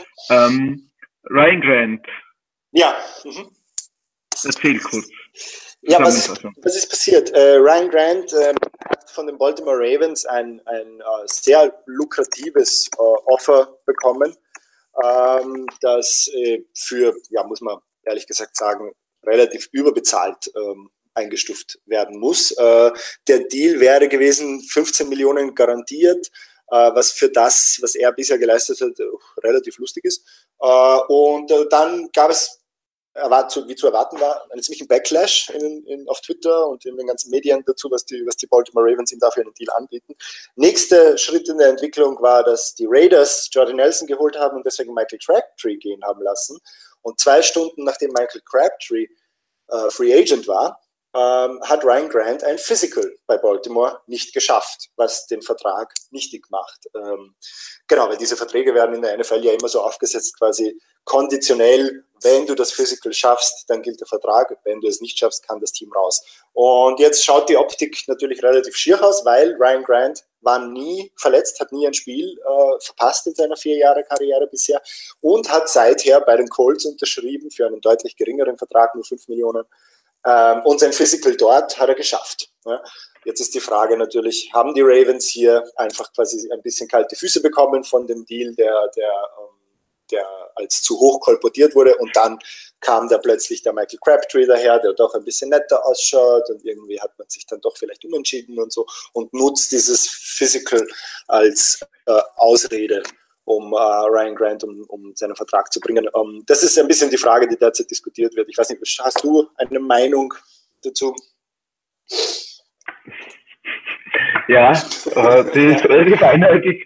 Speaker 1: Ryan Grant.
Speaker 2: Ja.
Speaker 1: Erzähl kurz.
Speaker 2: Ja, was ist passiert? Ryan Grant hat von den Baltimore Ravens ein sehr lukratives Offer bekommen, das für, muss man ehrlich gesagt sagen, relativ überbezahlt eingestuft werden muss. Der Deal wäre gewesen, 15 Millionen garantiert, was für das, was er bisher geleistet hat, relativ lustig ist. Und dann gab es, wie zu erwarten war, einen ziemlichen Backlash auf Twitter und in den ganzen Medien dazu, was die Baltimore Ravens ihm dafür einen Deal anbieten. Nächster Schritt in der Entwicklung war, dass die Raiders Jordy Nelson geholt haben und deswegen Michael Crabtree gehen haben lassen. Und 2 Stunden nachdem Michael Crabtree Free Agent war, hat Ryan Grant ein Physical bei Baltimore nicht geschafft, was den Vertrag nichtig macht. Genau, weil diese Verträge werden in der NFL ja immer so aufgesetzt, quasi konditionell, wenn du das Physical schaffst, dann gilt der Vertrag, wenn du es nicht schaffst, kann das Team raus. Und jetzt schaut die Optik natürlich relativ schier aus, weil Ryan Grant war nie verletzt, hat nie ein Spiel verpasst in seiner 4 Jahre Karriere bisher und hat seither bei den Colts unterschrieben für einen deutlich geringeren Vertrag, nur 5 Millionen. Und sein Physical dort hat er geschafft. Ja. Jetzt ist die Frage natürlich, haben die Ravens hier einfach quasi ein bisschen kalte Füße bekommen von dem Deal, der als zu hoch kolportiert wurde, und dann kam da plötzlich der Michael Crabtree daher, der doch ein bisschen netter ausschaut, und irgendwie hat man sich dann doch vielleicht umentschieden und so und nutzt dieses Physical als Ausrede, um Ryan Grant um seinen Vertrag zu bringen. Das ist ein bisschen die Frage, die derzeit diskutiert wird. Ich weiß nicht, hast du eine Meinung dazu?
Speaker 1: Ja, die ist relativ eindeutig.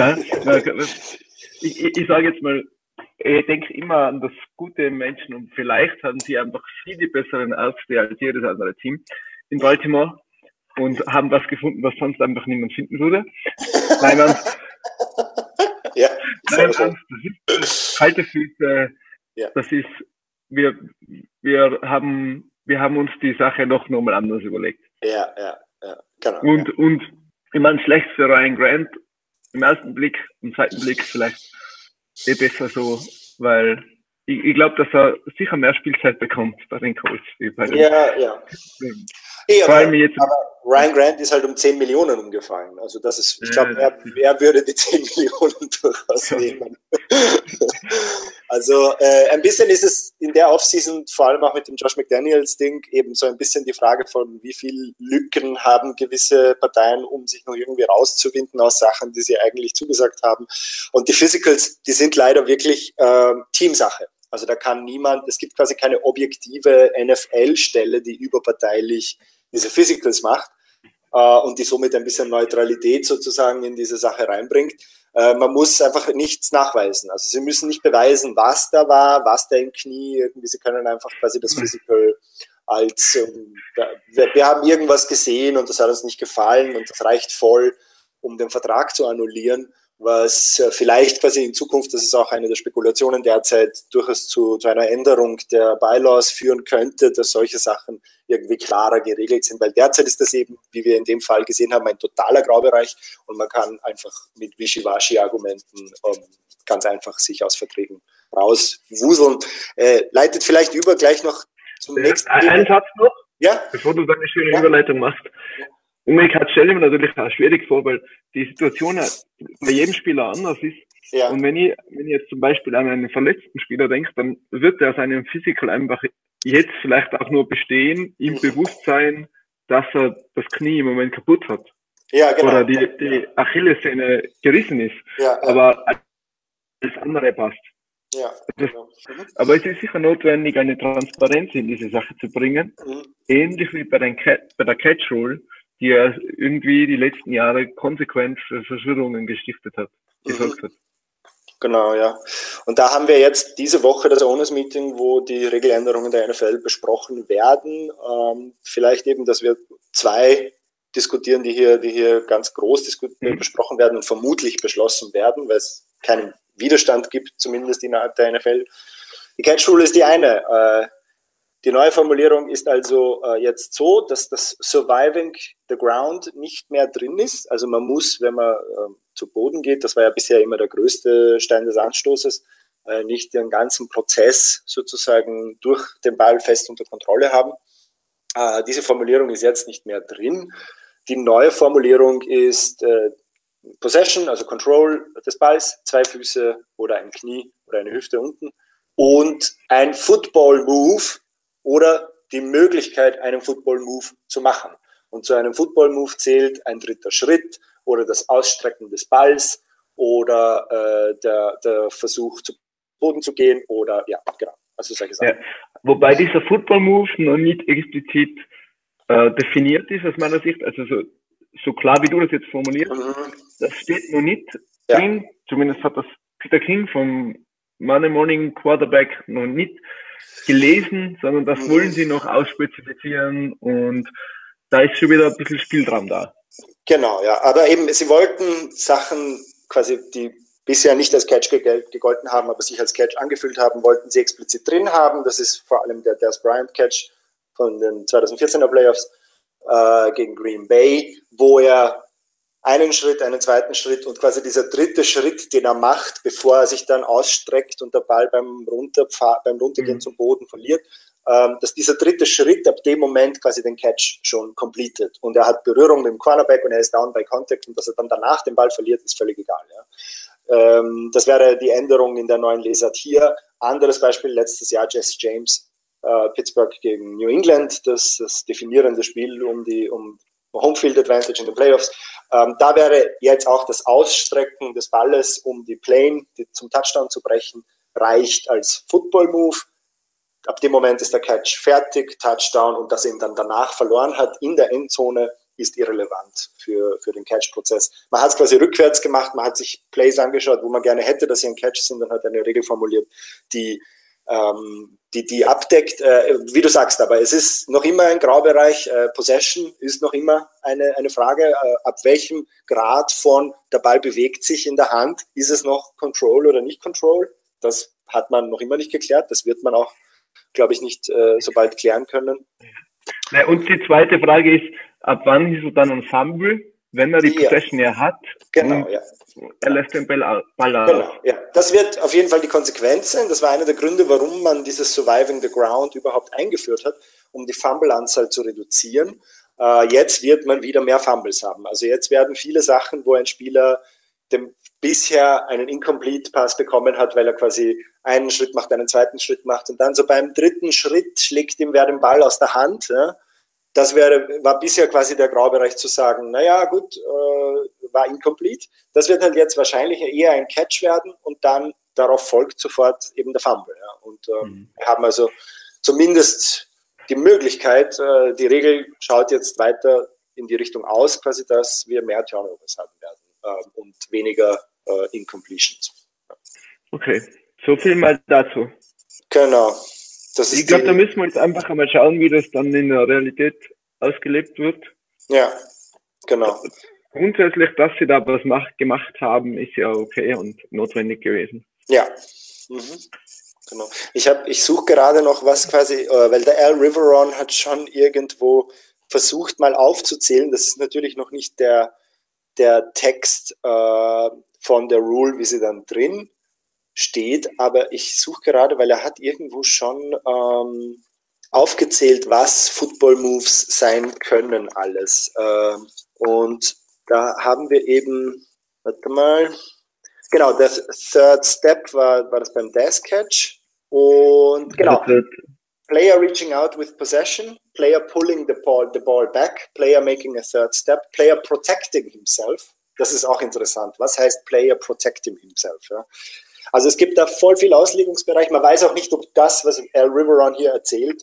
Speaker 1: Ich sage jetzt mal, ich denke immer an das gute Menschen und vielleicht haben sie einfach viele besseren Ärzte als jedes andere Team in Baltimore und haben was gefunden, was sonst einfach niemand finden würde. Nein,
Speaker 2: ja,
Speaker 1: das ist kalte Füße, ja. Das ist, wir haben uns die Sache noch nochmal anders überlegt.
Speaker 2: Ja, genau.
Speaker 1: Und Ich meine, schlecht für Ryan Grant im ersten Blick, im zweiten Blick vielleicht besser so, weil ich glaube, dass er sicher mehr Spielzeit bekommt bei den Colts wie bei den.
Speaker 2: Ja.
Speaker 1: Vor allem jetzt.
Speaker 2: Aber Ryan Grant ist halt um 10 Millionen umgefallen. Also das ist, ich glaube, er würde die 10 Millionen durchaus nehmen. Also ein bisschen ist es in der Offseason, vor allem auch mit dem Josh McDaniels-Ding, eben so ein bisschen die Frage von, wie viel Lücken haben gewisse Parteien, um sich noch irgendwie rauszuwinden aus Sachen, die sie eigentlich zugesagt haben. Und die Physicals, die sind leider wirklich Teamsache. Also da kann niemand, es gibt quasi keine objektive NFL-Stelle, die überparteilich diese Physicals macht und die somit ein bisschen Neutralität sozusagen in diese Sache reinbringt. Man muss einfach nichts nachweisen. Also sie müssen nicht beweisen, was da war, was da im Knie, irgendwie, sie können einfach quasi das Physical als, wir haben irgendwas gesehen und das hat uns nicht gefallen und das reicht voll, um den Vertrag zu annullieren, was vielleicht quasi in Zukunft, das ist auch eine der Spekulationen derzeit, durchaus zu einer Änderung der Bylaws führen könnte, dass solche Sachen irgendwie klarer geregelt sind, weil derzeit ist das eben, wie wir in dem Fall gesehen haben, ein totaler Graubereich und man kann einfach mit Wischiwaschi-Argumenten ganz einfach sich aus Verträgen rauswuseln. Leitet vielleicht über gleich noch zum nächsten Thema.
Speaker 1: Ein Satz noch,
Speaker 2: ja?
Speaker 1: Bevor du dann eine schöne Überleitung machst. Umgekehrt stelle ich mir natürlich auch schwierig vor, weil die Situation bei jedem Spieler anders ist. Ja. Und wenn ich jetzt zum Beispiel an einen verletzten Spieler denke, dann wird er seinem Physical einfach jetzt vielleicht auch nur bestehen, im Bewusstsein, dass er das Knie im Moment kaputt hat.
Speaker 2: Ja, genau.
Speaker 1: Oder die Achillessehne gerissen ist. Ja. Aber alles andere passt.
Speaker 2: Ja,
Speaker 1: genau. Aber es ist sicher notwendig, eine Transparenz in diese Sache zu bringen. Ähnlich wie bei der Catch Rule, die ja irgendwie die letzten Jahre konsequent für Verschwörungen gesorgt hat.
Speaker 2: Genau, ja. Und da haben wir jetzt diese Woche das Owners-Meeting, wo die Regeländerungen der NFL besprochen werden. Vielleicht eben, dass wir zwei diskutieren, die hier ganz groß besprochen werden und vermutlich beschlossen werden, weil es keinen Widerstand gibt, zumindest innerhalb der NFL. Die Catch-Rule ist die eine. Die neue Formulierung ist also jetzt so, dass das Surviving the Ground nicht mehr drin ist. Also man muss, wenn man zu Boden geht, das war ja bisher immer der größte Stein des Anstoßes, nicht den ganzen Prozess sozusagen durch den Ball fest unter Kontrolle haben. Diese Formulierung ist jetzt nicht mehr drin. Die neue Formulierung ist Possession, also Control des Balls, 2 Füße oder ein Knie oder eine Hüfte unten und ein Football-Move oder die Möglichkeit, einen Football-Move zu machen. Und zu einem Football-Move zählt ein dritter Schritt oder das Ausstrecken des Balls oder der Versuch, zu Boden zu gehen oder, ja, genau, also solche Sachen.
Speaker 1: Ja, wobei dieser Football-Move noch nicht explizit definiert ist, aus meiner Sicht, also so klar, wie du das jetzt formulierst, das steht noch nicht drin, zumindest hat das Peter King vom Monday Morning Quarterback noch nicht gelesen, sondern das wollen sie noch ausspezifizieren und da ist schon wieder ein bisschen Spielraum da.
Speaker 2: Genau, ja, aber eben, sie wollten Sachen quasi, die bisher nicht als Catch gegolten haben, aber sich als Catch angefühlt haben, wollten sie explizit drin haben. Das ist vor allem der Dez Bryant Catch von den 2014er Playoffs gegen Green Bay, wo er einen Schritt, einen zweiten Schritt und quasi dieser dritte Schritt, den er macht, bevor er sich dann ausstreckt und der Ball beim Runtergehen zum Boden verliert, dass dieser dritte Schritt ab dem Moment quasi den Catch schon completed. Und er hat Berührung mit dem Cornerback und er ist down by contact und dass er dann danach den Ball verliert, ist völlig egal. Ja. Das wäre die Änderung in der neuen Lesart hier. Anderes Beispiel, letztes Jahr Jesse James, Pittsburgh gegen New England, das definierende Spiel um Homefield Advantage in den Playoffs. Da wäre jetzt auch das Ausstrecken des Balles, um die Plane zum Touchdown zu brechen, reicht als Football-Move. Ab dem Moment ist der Catch fertig, Touchdown, und dass er ihn dann danach verloren hat in der Endzone, ist irrelevant für den Catch-Prozess. Man hat es quasi rückwärts gemacht, man hat sich Plays angeschaut, wo man gerne hätte, dass sie ein Catch sind, und hat eine Regel formuliert, die abdeckt, wie du sagst, aber es ist noch immer ein Graubereich. Possession ist noch immer eine Frage, ab welchem Grad von der Ball bewegt sich in der Hand, ist es noch Control oder nicht Control? Das hat man noch immer nicht geklärt, das wird man auch, glaube ich, nicht so bald klären können.
Speaker 1: Und die zweite Frage ist, ab wann ist es dann ein Fumble, wenn er die Possession ja hat,
Speaker 2: genau, ja.
Speaker 1: Er lässt den Ball aus.
Speaker 2: Genau, ja. Das wird auf jeden Fall die Konsequenz sein. Das war einer der Gründe, warum man dieses Surviving the Ground überhaupt eingeführt hat, um die Fumble-Anzahl zu reduzieren. Jetzt wird man wieder mehr Fumbles haben. Also jetzt werden viele Sachen, wo ein Spieler bisher einen Incomplete-Pass bekommen hat, weil er quasi einen Schritt macht, einen zweiten Schritt macht und dann so beim dritten Schritt schlägt ihm wer den Ball aus der Hand. Ja. Das war bisher quasi der Graubereich zu sagen, naja gut, war incomplete. Das wird halt jetzt wahrscheinlich eher ein Catch werden und dann darauf folgt sofort eben der Fumble. Ja. Und wir haben also zumindest die Möglichkeit, die Regel schaut jetzt weiter in die Richtung aus, quasi, dass wir mehr Turnovers haben werden und weniger Incompletions.
Speaker 1: Okay, so viel mal dazu.
Speaker 2: Genau.
Speaker 1: Ich glaube, da müssen wir jetzt einfach einmal schauen, wie das dann in der Realität ausgelebt wird.
Speaker 2: Ja, genau.
Speaker 1: Grundsätzlich, dass sie da was gemacht haben, ist ja okay und notwendig gewesen.
Speaker 2: Ja, genau. Ich suche gerade noch was quasi, weil der Al Riveron hat schon irgendwo versucht mal aufzuzählen. Das ist natürlich noch nicht der Text von der Rule, wie sie dann drin steht, aber ich suche gerade, weil er hat irgendwo schon aufgezählt, was Football Moves sein können alles. Und da haben wir eben, warte mal, genau, der Third Step war das beim Desk Catch und genau, Player reaching out with possession, Player pulling the ball back, Player making a third step, Player protecting himself. Das ist auch interessant. Was heißt Player protecting himself? Ja? Also es gibt da voll viel Auslegungsbereich. Man weiß auch nicht, ob das, was Al Riveron hier erzählt,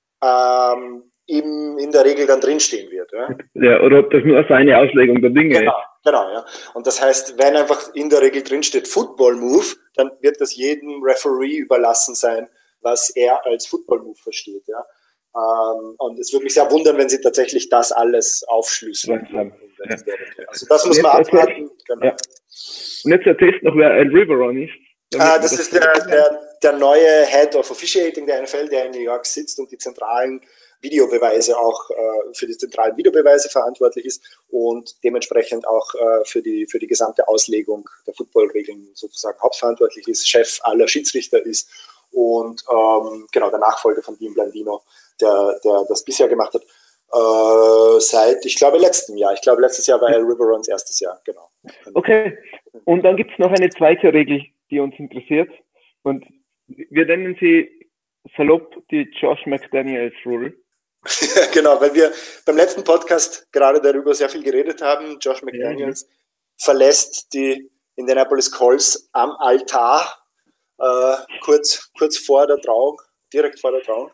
Speaker 2: in der Regel dann drinstehen wird.
Speaker 1: Ja, oder ob das nur seine Auslegung der Dinge ist.
Speaker 2: Genau, ja. Und das heißt, wenn einfach in der Regel drinsteht Football Move, dann wird das jedem Referee überlassen sein, was er als Football Move versteht. Ja. Und es würde mich sehr wundern, wenn sie tatsächlich das alles aufschlüsseln.
Speaker 1: Ja.
Speaker 2: Also das muss man abwarten. Genau.
Speaker 1: Ja. Und jetzt erzählst du noch, wer Al Riveron ist.
Speaker 2: Das ist der neue Head of Officiating der NFL, der in New York sitzt und die zentralen Videobeweise auch für die zentralen Videobeweise verantwortlich ist und dementsprechend auch für die gesamte Auslegung der Footballregeln sozusagen hauptverantwortlich ist, Chef aller Schiedsrichter ist und genau der Nachfolger von Dean Blandino, der das bisher gemacht hat, seit, ich glaube, letztem Jahr. Ich glaube, letztes Jahr war Al Riverons erstes Jahr, genau.
Speaker 1: Okay, und dann gibt es noch eine zweite Regel, die uns interessiert und wir nennen sie salopp die Josh McDaniels Rule.
Speaker 2: Genau, weil wir beim letzten Podcast gerade darüber sehr viel geredet haben. Josh McDaniels verlässt die Indianapolis Colts am Altar, kurz vor der Trauung, direkt vor der Trauung.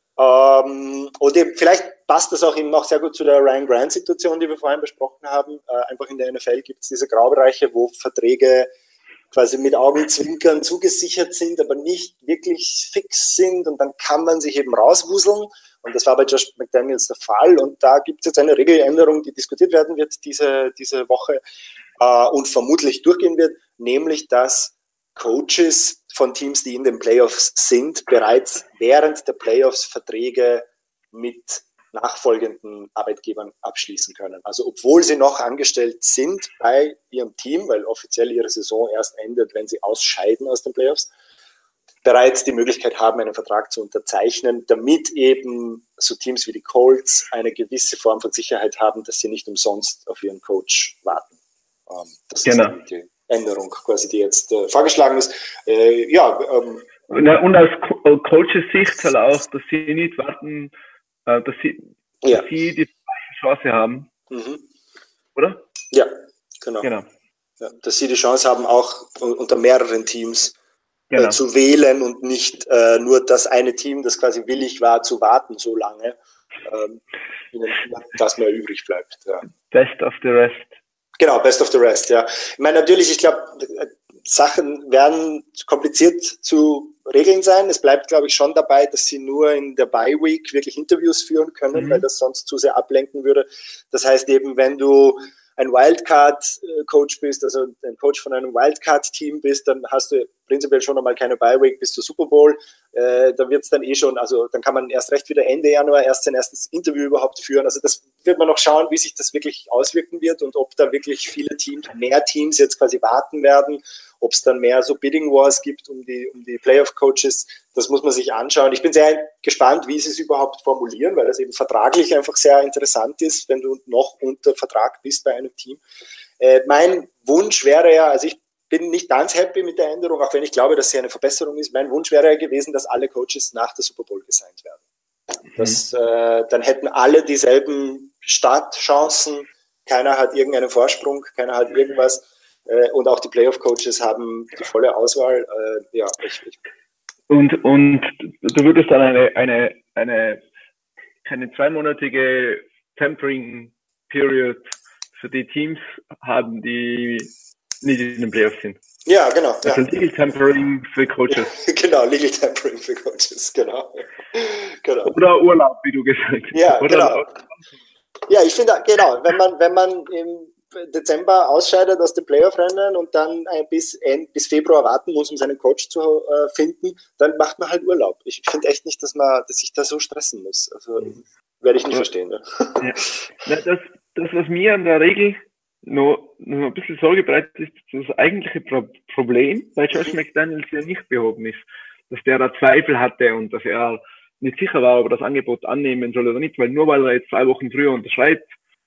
Speaker 2: Und vielleicht passt das auch eben auch sehr gut zu der Ryan Grant-Situation, die wir vorhin besprochen haben. Einfach in der NFL gibt es diese Graubereiche, wo Verträge quasi mit Augenzwinkern zugesichert sind, aber nicht wirklich fix sind und dann kann man sich eben rauswuseln. Und das war bei Josh McDaniels der Fall. Und da gibt es jetzt eine Regeländerung, die diskutiert werden wird diese Woche und vermutlich durchgehen wird, nämlich dass Coaches von Teams, die in den Playoffs sind, bereits während der Playoffs Verträge mit nachfolgenden Arbeitgebern abschließen können. Also obwohl sie noch angestellt sind bei ihrem Team, weil offiziell ihre Saison erst endet, wenn sie ausscheiden aus den Playoffs, bereits die Möglichkeit haben, einen Vertrag zu unterzeichnen, damit eben so Teams wie die Colts eine gewisse Form von Sicherheit haben, dass sie nicht umsonst auf ihren Coach warten. Das ist die Änderung quasi, die jetzt vorgeschlagen ist.
Speaker 1: Und aus Coaches Sicht halt auch, dass sie nicht warten, dass sie die Chance haben. Oder?
Speaker 2: Ja, genau. Ja, dass sie die Chance haben, auch unter mehreren Teams zu wählen und nicht nur das eine Team, das quasi willig war, zu warten so lange, dass mehr übrig bleibt. Ja.
Speaker 1: Best of the rest.
Speaker 2: Genau, best of the rest, ja. Ich meine, natürlich, ich glaube, Sachen werden kompliziert zu regeln sein. Es bleibt, glaube ich, schon dabei, dass sie nur in der Bye-Week wirklich Interviews führen können, weil das sonst zu sehr ablenken würde. Das heißt eben, wenn du ein Wildcard-Coach bist, also ein Coach von einem Wildcard-Team bist, dann hast du prinzipiell schon einmal keine Bye-Week bis zur Super Bowl. Da wird es dann schon, also dann kann man erst recht wieder Ende Januar erst sein erstes Interview überhaupt führen. Also das wird man noch schauen, wie sich das wirklich auswirken wird und ob da wirklich viele Teams, mehr Teams jetzt quasi warten werden, ob es dann mehr so Bidding Wars gibt um die Playoff-Coaches. Das muss man sich anschauen. Ich bin sehr gespannt, wie sie es überhaupt formulieren, weil das eben vertraglich einfach sehr interessant ist, wenn du noch unter Vertrag bist bei einem Team. Mein Wunsch wäre ja, also ich bin nicht ganz happy mit der Änderung, auch wenn ich glaube, dass sie eine Verbesserung ist. Mein Wunsch wäre ja gewesen, dass alle Coaches nach der Super Bowl gesigned werden. Dann hätten alle dieselben Startchancen, keiner hat irgendeinen Vorsprung, keiner hat irgendwas und auch die Playoff-Coaches haben die volle Auswahl.
Speaker 1: Und du würdest dann keine 2-monatige Tempering-Period für die Teams haben, die nicht in den Playoffs sind.
Speaker 2: Ja, genau.
Speaker 1: Also Legal Tempering für Coaches.
Speaker 2: Genau, Legal Tempering für Coaches, genau.
Speaker 1: Oder Urlaub, wie du gesagt hast.
Speaker 2: Ja,
Speaker 1: oder
Speaker 2: genau. Ja, ich finde, genau, wenn man im Dezember ausscheidet aus dem Playoff-Rennen und dann bis Februar warten muss, um seinen Coach zu finden, dann macht man halt Urlaub. Ich finde echt nicht, dass ich da so stressen muss. Also werde ich nicht verstehen. Ne?
Speaker 1: Ja. Das, was mir in der Regel noch ein bisschen Sorge bereitet, ist das eigentliche Problem, weil Josh McDaniels ja nicht behoben ist, dass der da Zweifel hatte und dass er nicht sicher war, ob er das Angebot annehmen soll oder nicht, weil nur weil er jetzt 2 Wochen früher unterschreibt,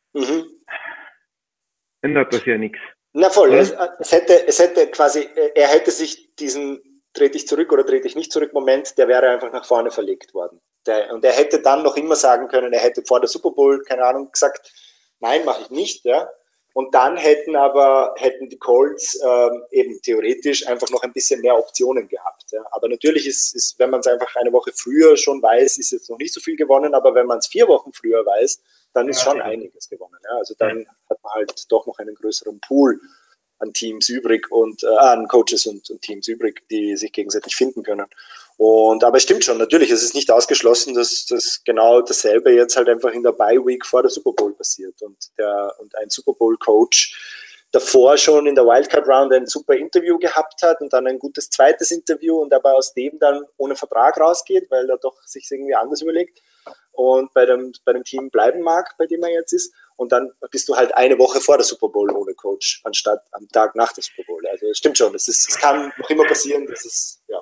Speaker 1: ändert das ja nichts.
Speaker 2: Na voll, es hätte quasi, er hätte sich diesen trete ich zurück oder trete ich nicht zurück Moment, der wäre einfach nach vorne verlegt worden. Und er hätte dann noch immer sagen können, er hätte vor der Super Bowl, keine Ahnung, gesagt, nein, mache ich nicht, ja. Und dann hätten die Colts eben theoretisch einfach noch ein bisschen mehr Optionen gehabt. Ja. Aber natürlich ist, wenn man es einfach eine Woche früher schon weiß, ist jetzt noch nicht so viel gewonnen, aber wenn man es 4 Wochen früher weiß, dann ist schon einiges gewonnen. Ja. Also dann hat man halt doch noch einen größeren Pool an Teams übrig und an Coaches und Teams übrig, die sich gegenseitig finden können. Aber es stimmt schon, natürlich, es ist nicht ausgeschlossen, dass das genau dasselbe jetzt halt einfach in der Bye-Week vor der Super Bowl passiert und ein Super Bowl-Coach davor schon in der Wildcard-Round ein super Interview gehabt hat und dann ein gutes zweites Interview und dabei aus dem dann ohne Vertrag rausgeht, weil er doch sich irgendwie anders überlegt und bei dem Team bleiben mag, bei dem er jetzt ist. Und dann bist du halt eine Woche vor der Super Bowl ohne Coach, anstatt am Tag nach der Super Bowl. Also es stimmt schon, es kann noch immer passieren, das ist, ja.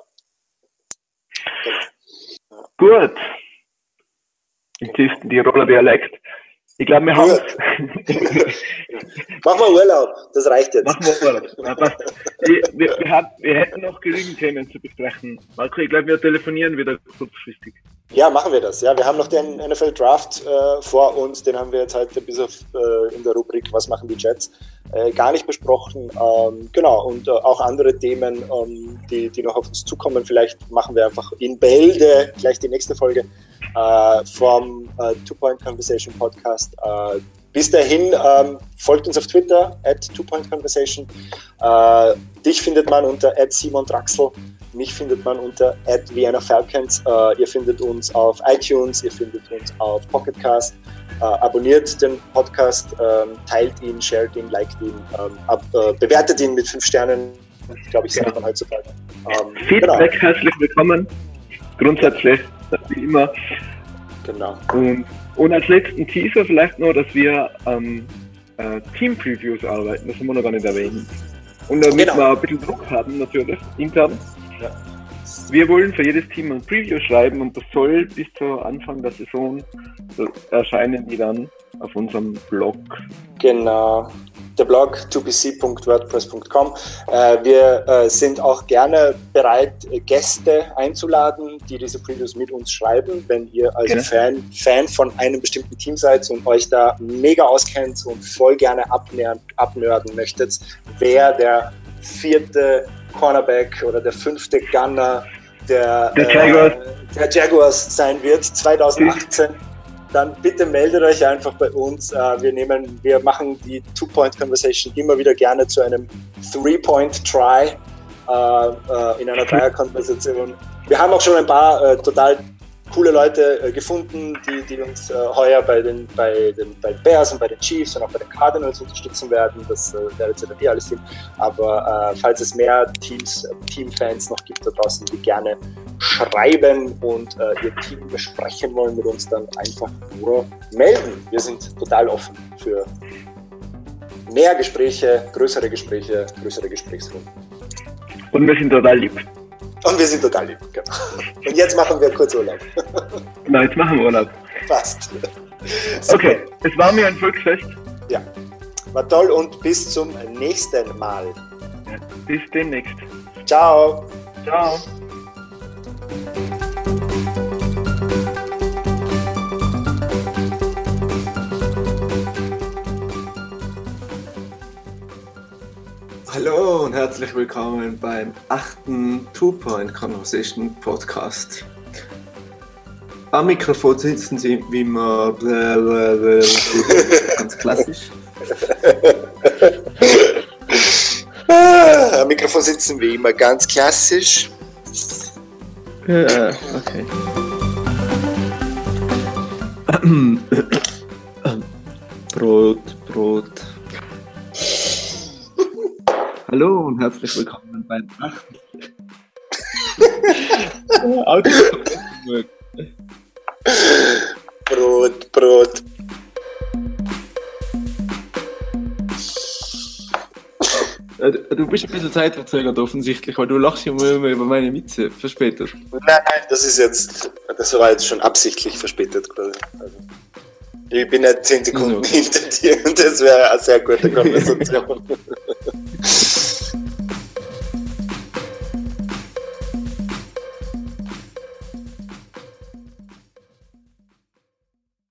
Speaker 2: Genau. Ja.
Speaker 1: Gut. Im tiefsten Tiroler Dialekt. Ich glaube, wir haben es.
Speaker 2: Mach mal Urlaub, das reicht jetzt.
Speaker 1: Machen wir Urlaub. Wir hätten noch genügend Themen zu besprechen. Marco, ich glaube, wir telefonieren wieder kurzfristig.
Speaker 2: Ja, machen wir das. Ja, wir haben noch den NFL Draft vor uns, den haben wir jetzt heute bis auf in der Rubrik Was machen die Jets gar nicht besprochen. Genau, und auch andere Themen, die noch auf uns zukommen. Vielleicht machen wir einfach in Bälde gleich die nächste Folge vom Two-Point Conversation Podcast. Bis dahin, folgt uns auf Twitter @2pointconversation. Dich findet man unter @SimonDraxel. Mich findet man unter @ViennaFalcons. Ihr findet uns auf iTunes, ihr findet uns auf Pocketcast. Abonniert den Podcast, teilt ihn, shared ihn, liked ihn, bewertet ihn mit 5 Sternen. Glaube ich, sagt man heutzutage.
Speaker 1: Feedback herzlich willkommen. Grundsätzlich, wie immer.
Speaker 2: Genau.
Speaker 1: Und als letzten Teaser vielleicht noch, dass wir Team-Previews arbeiten. Das haben wir noch gar nicht erwähnt. Und damit wir ein bisschen Druck haben, natürlich, intern. Ja. Wir wollen für jedes Team ein Preview schreiben und das soll bis zu Anfang der Saison erscheinen die dann auf unserem Blog.
Speaker 2: Genau, der Blog 2pc.wordpress.com. Wir sind auch gerne bereit, Gäste einzuladen, die diese Previews mit uns schreiben. Wenn ihr also Fan von einem bestimmten Team seid und euch da mega auskennt und voll gerne abnörden möchtet, wer der 4. Cornerback oder der 5. Gunner der Jaguars sein wird 2018, dann bitte meldet euch einfach bei uns. Wir machen die Two-Point-Conversation immer wieder gerne zu einem Three-Point-Try in einer Dreier-Konversation. Wir haben auch schon ein paar total coole Leute gefunden, die uns heuer bei den Bears und bei den Chiefs und auch bei den Cardinals unterstützen werden. Das werdet ihr dann alles sehen. Aber falls es mehr Teamfans noch gibt da draußen, die gerne schreiben und ihr Team besprechen wollen mit uns, dann einfach nur melden. Wir sind total offen für mehr Gespräche, größere Gesprächsrunden.
Speaker 1: Und wir sind total lieb.
Speaker 2: Und wir sind total lieb, genau. Und jetzt machen wir kurz Urlaub.
Speaker 1: Na, jetzt machen wir Urlaub.
Speaker 2: Passt.
Speaker 1: Okay, es war mir ein Volksfest.
Speaker 2: Ja, war toll und bis zum nächsten Mal.
Speaker 1: Ja, bis demnächst.
Speaker 2: Ciao.
Speaker 1: Ciao.
Speaker 3: Hallo und herzlich willkommen beim 8. Two-Point Conversation Podcast. Am Mikrofon sitzen Sie wie immer ganz klassisch.
Speaker 2: Am Mikrofon sitzen wie immer ganz klassisch.
Speaker 3: Okay. Brot. Hallo und herzlich willkommen beim 8.
Speaker 2: Brot.
Speaker 3: Du bist ein bisschen zeitverzögert offensichtlich, weil du lachst ja immer über meine Witze verspätet.
Speaker 2: Nein, das war jetzt schon absichtlich verspätet quasi. Also, ich bin ja 10 Sekunden hinter dir und das wäre eine sehr gute Konversation.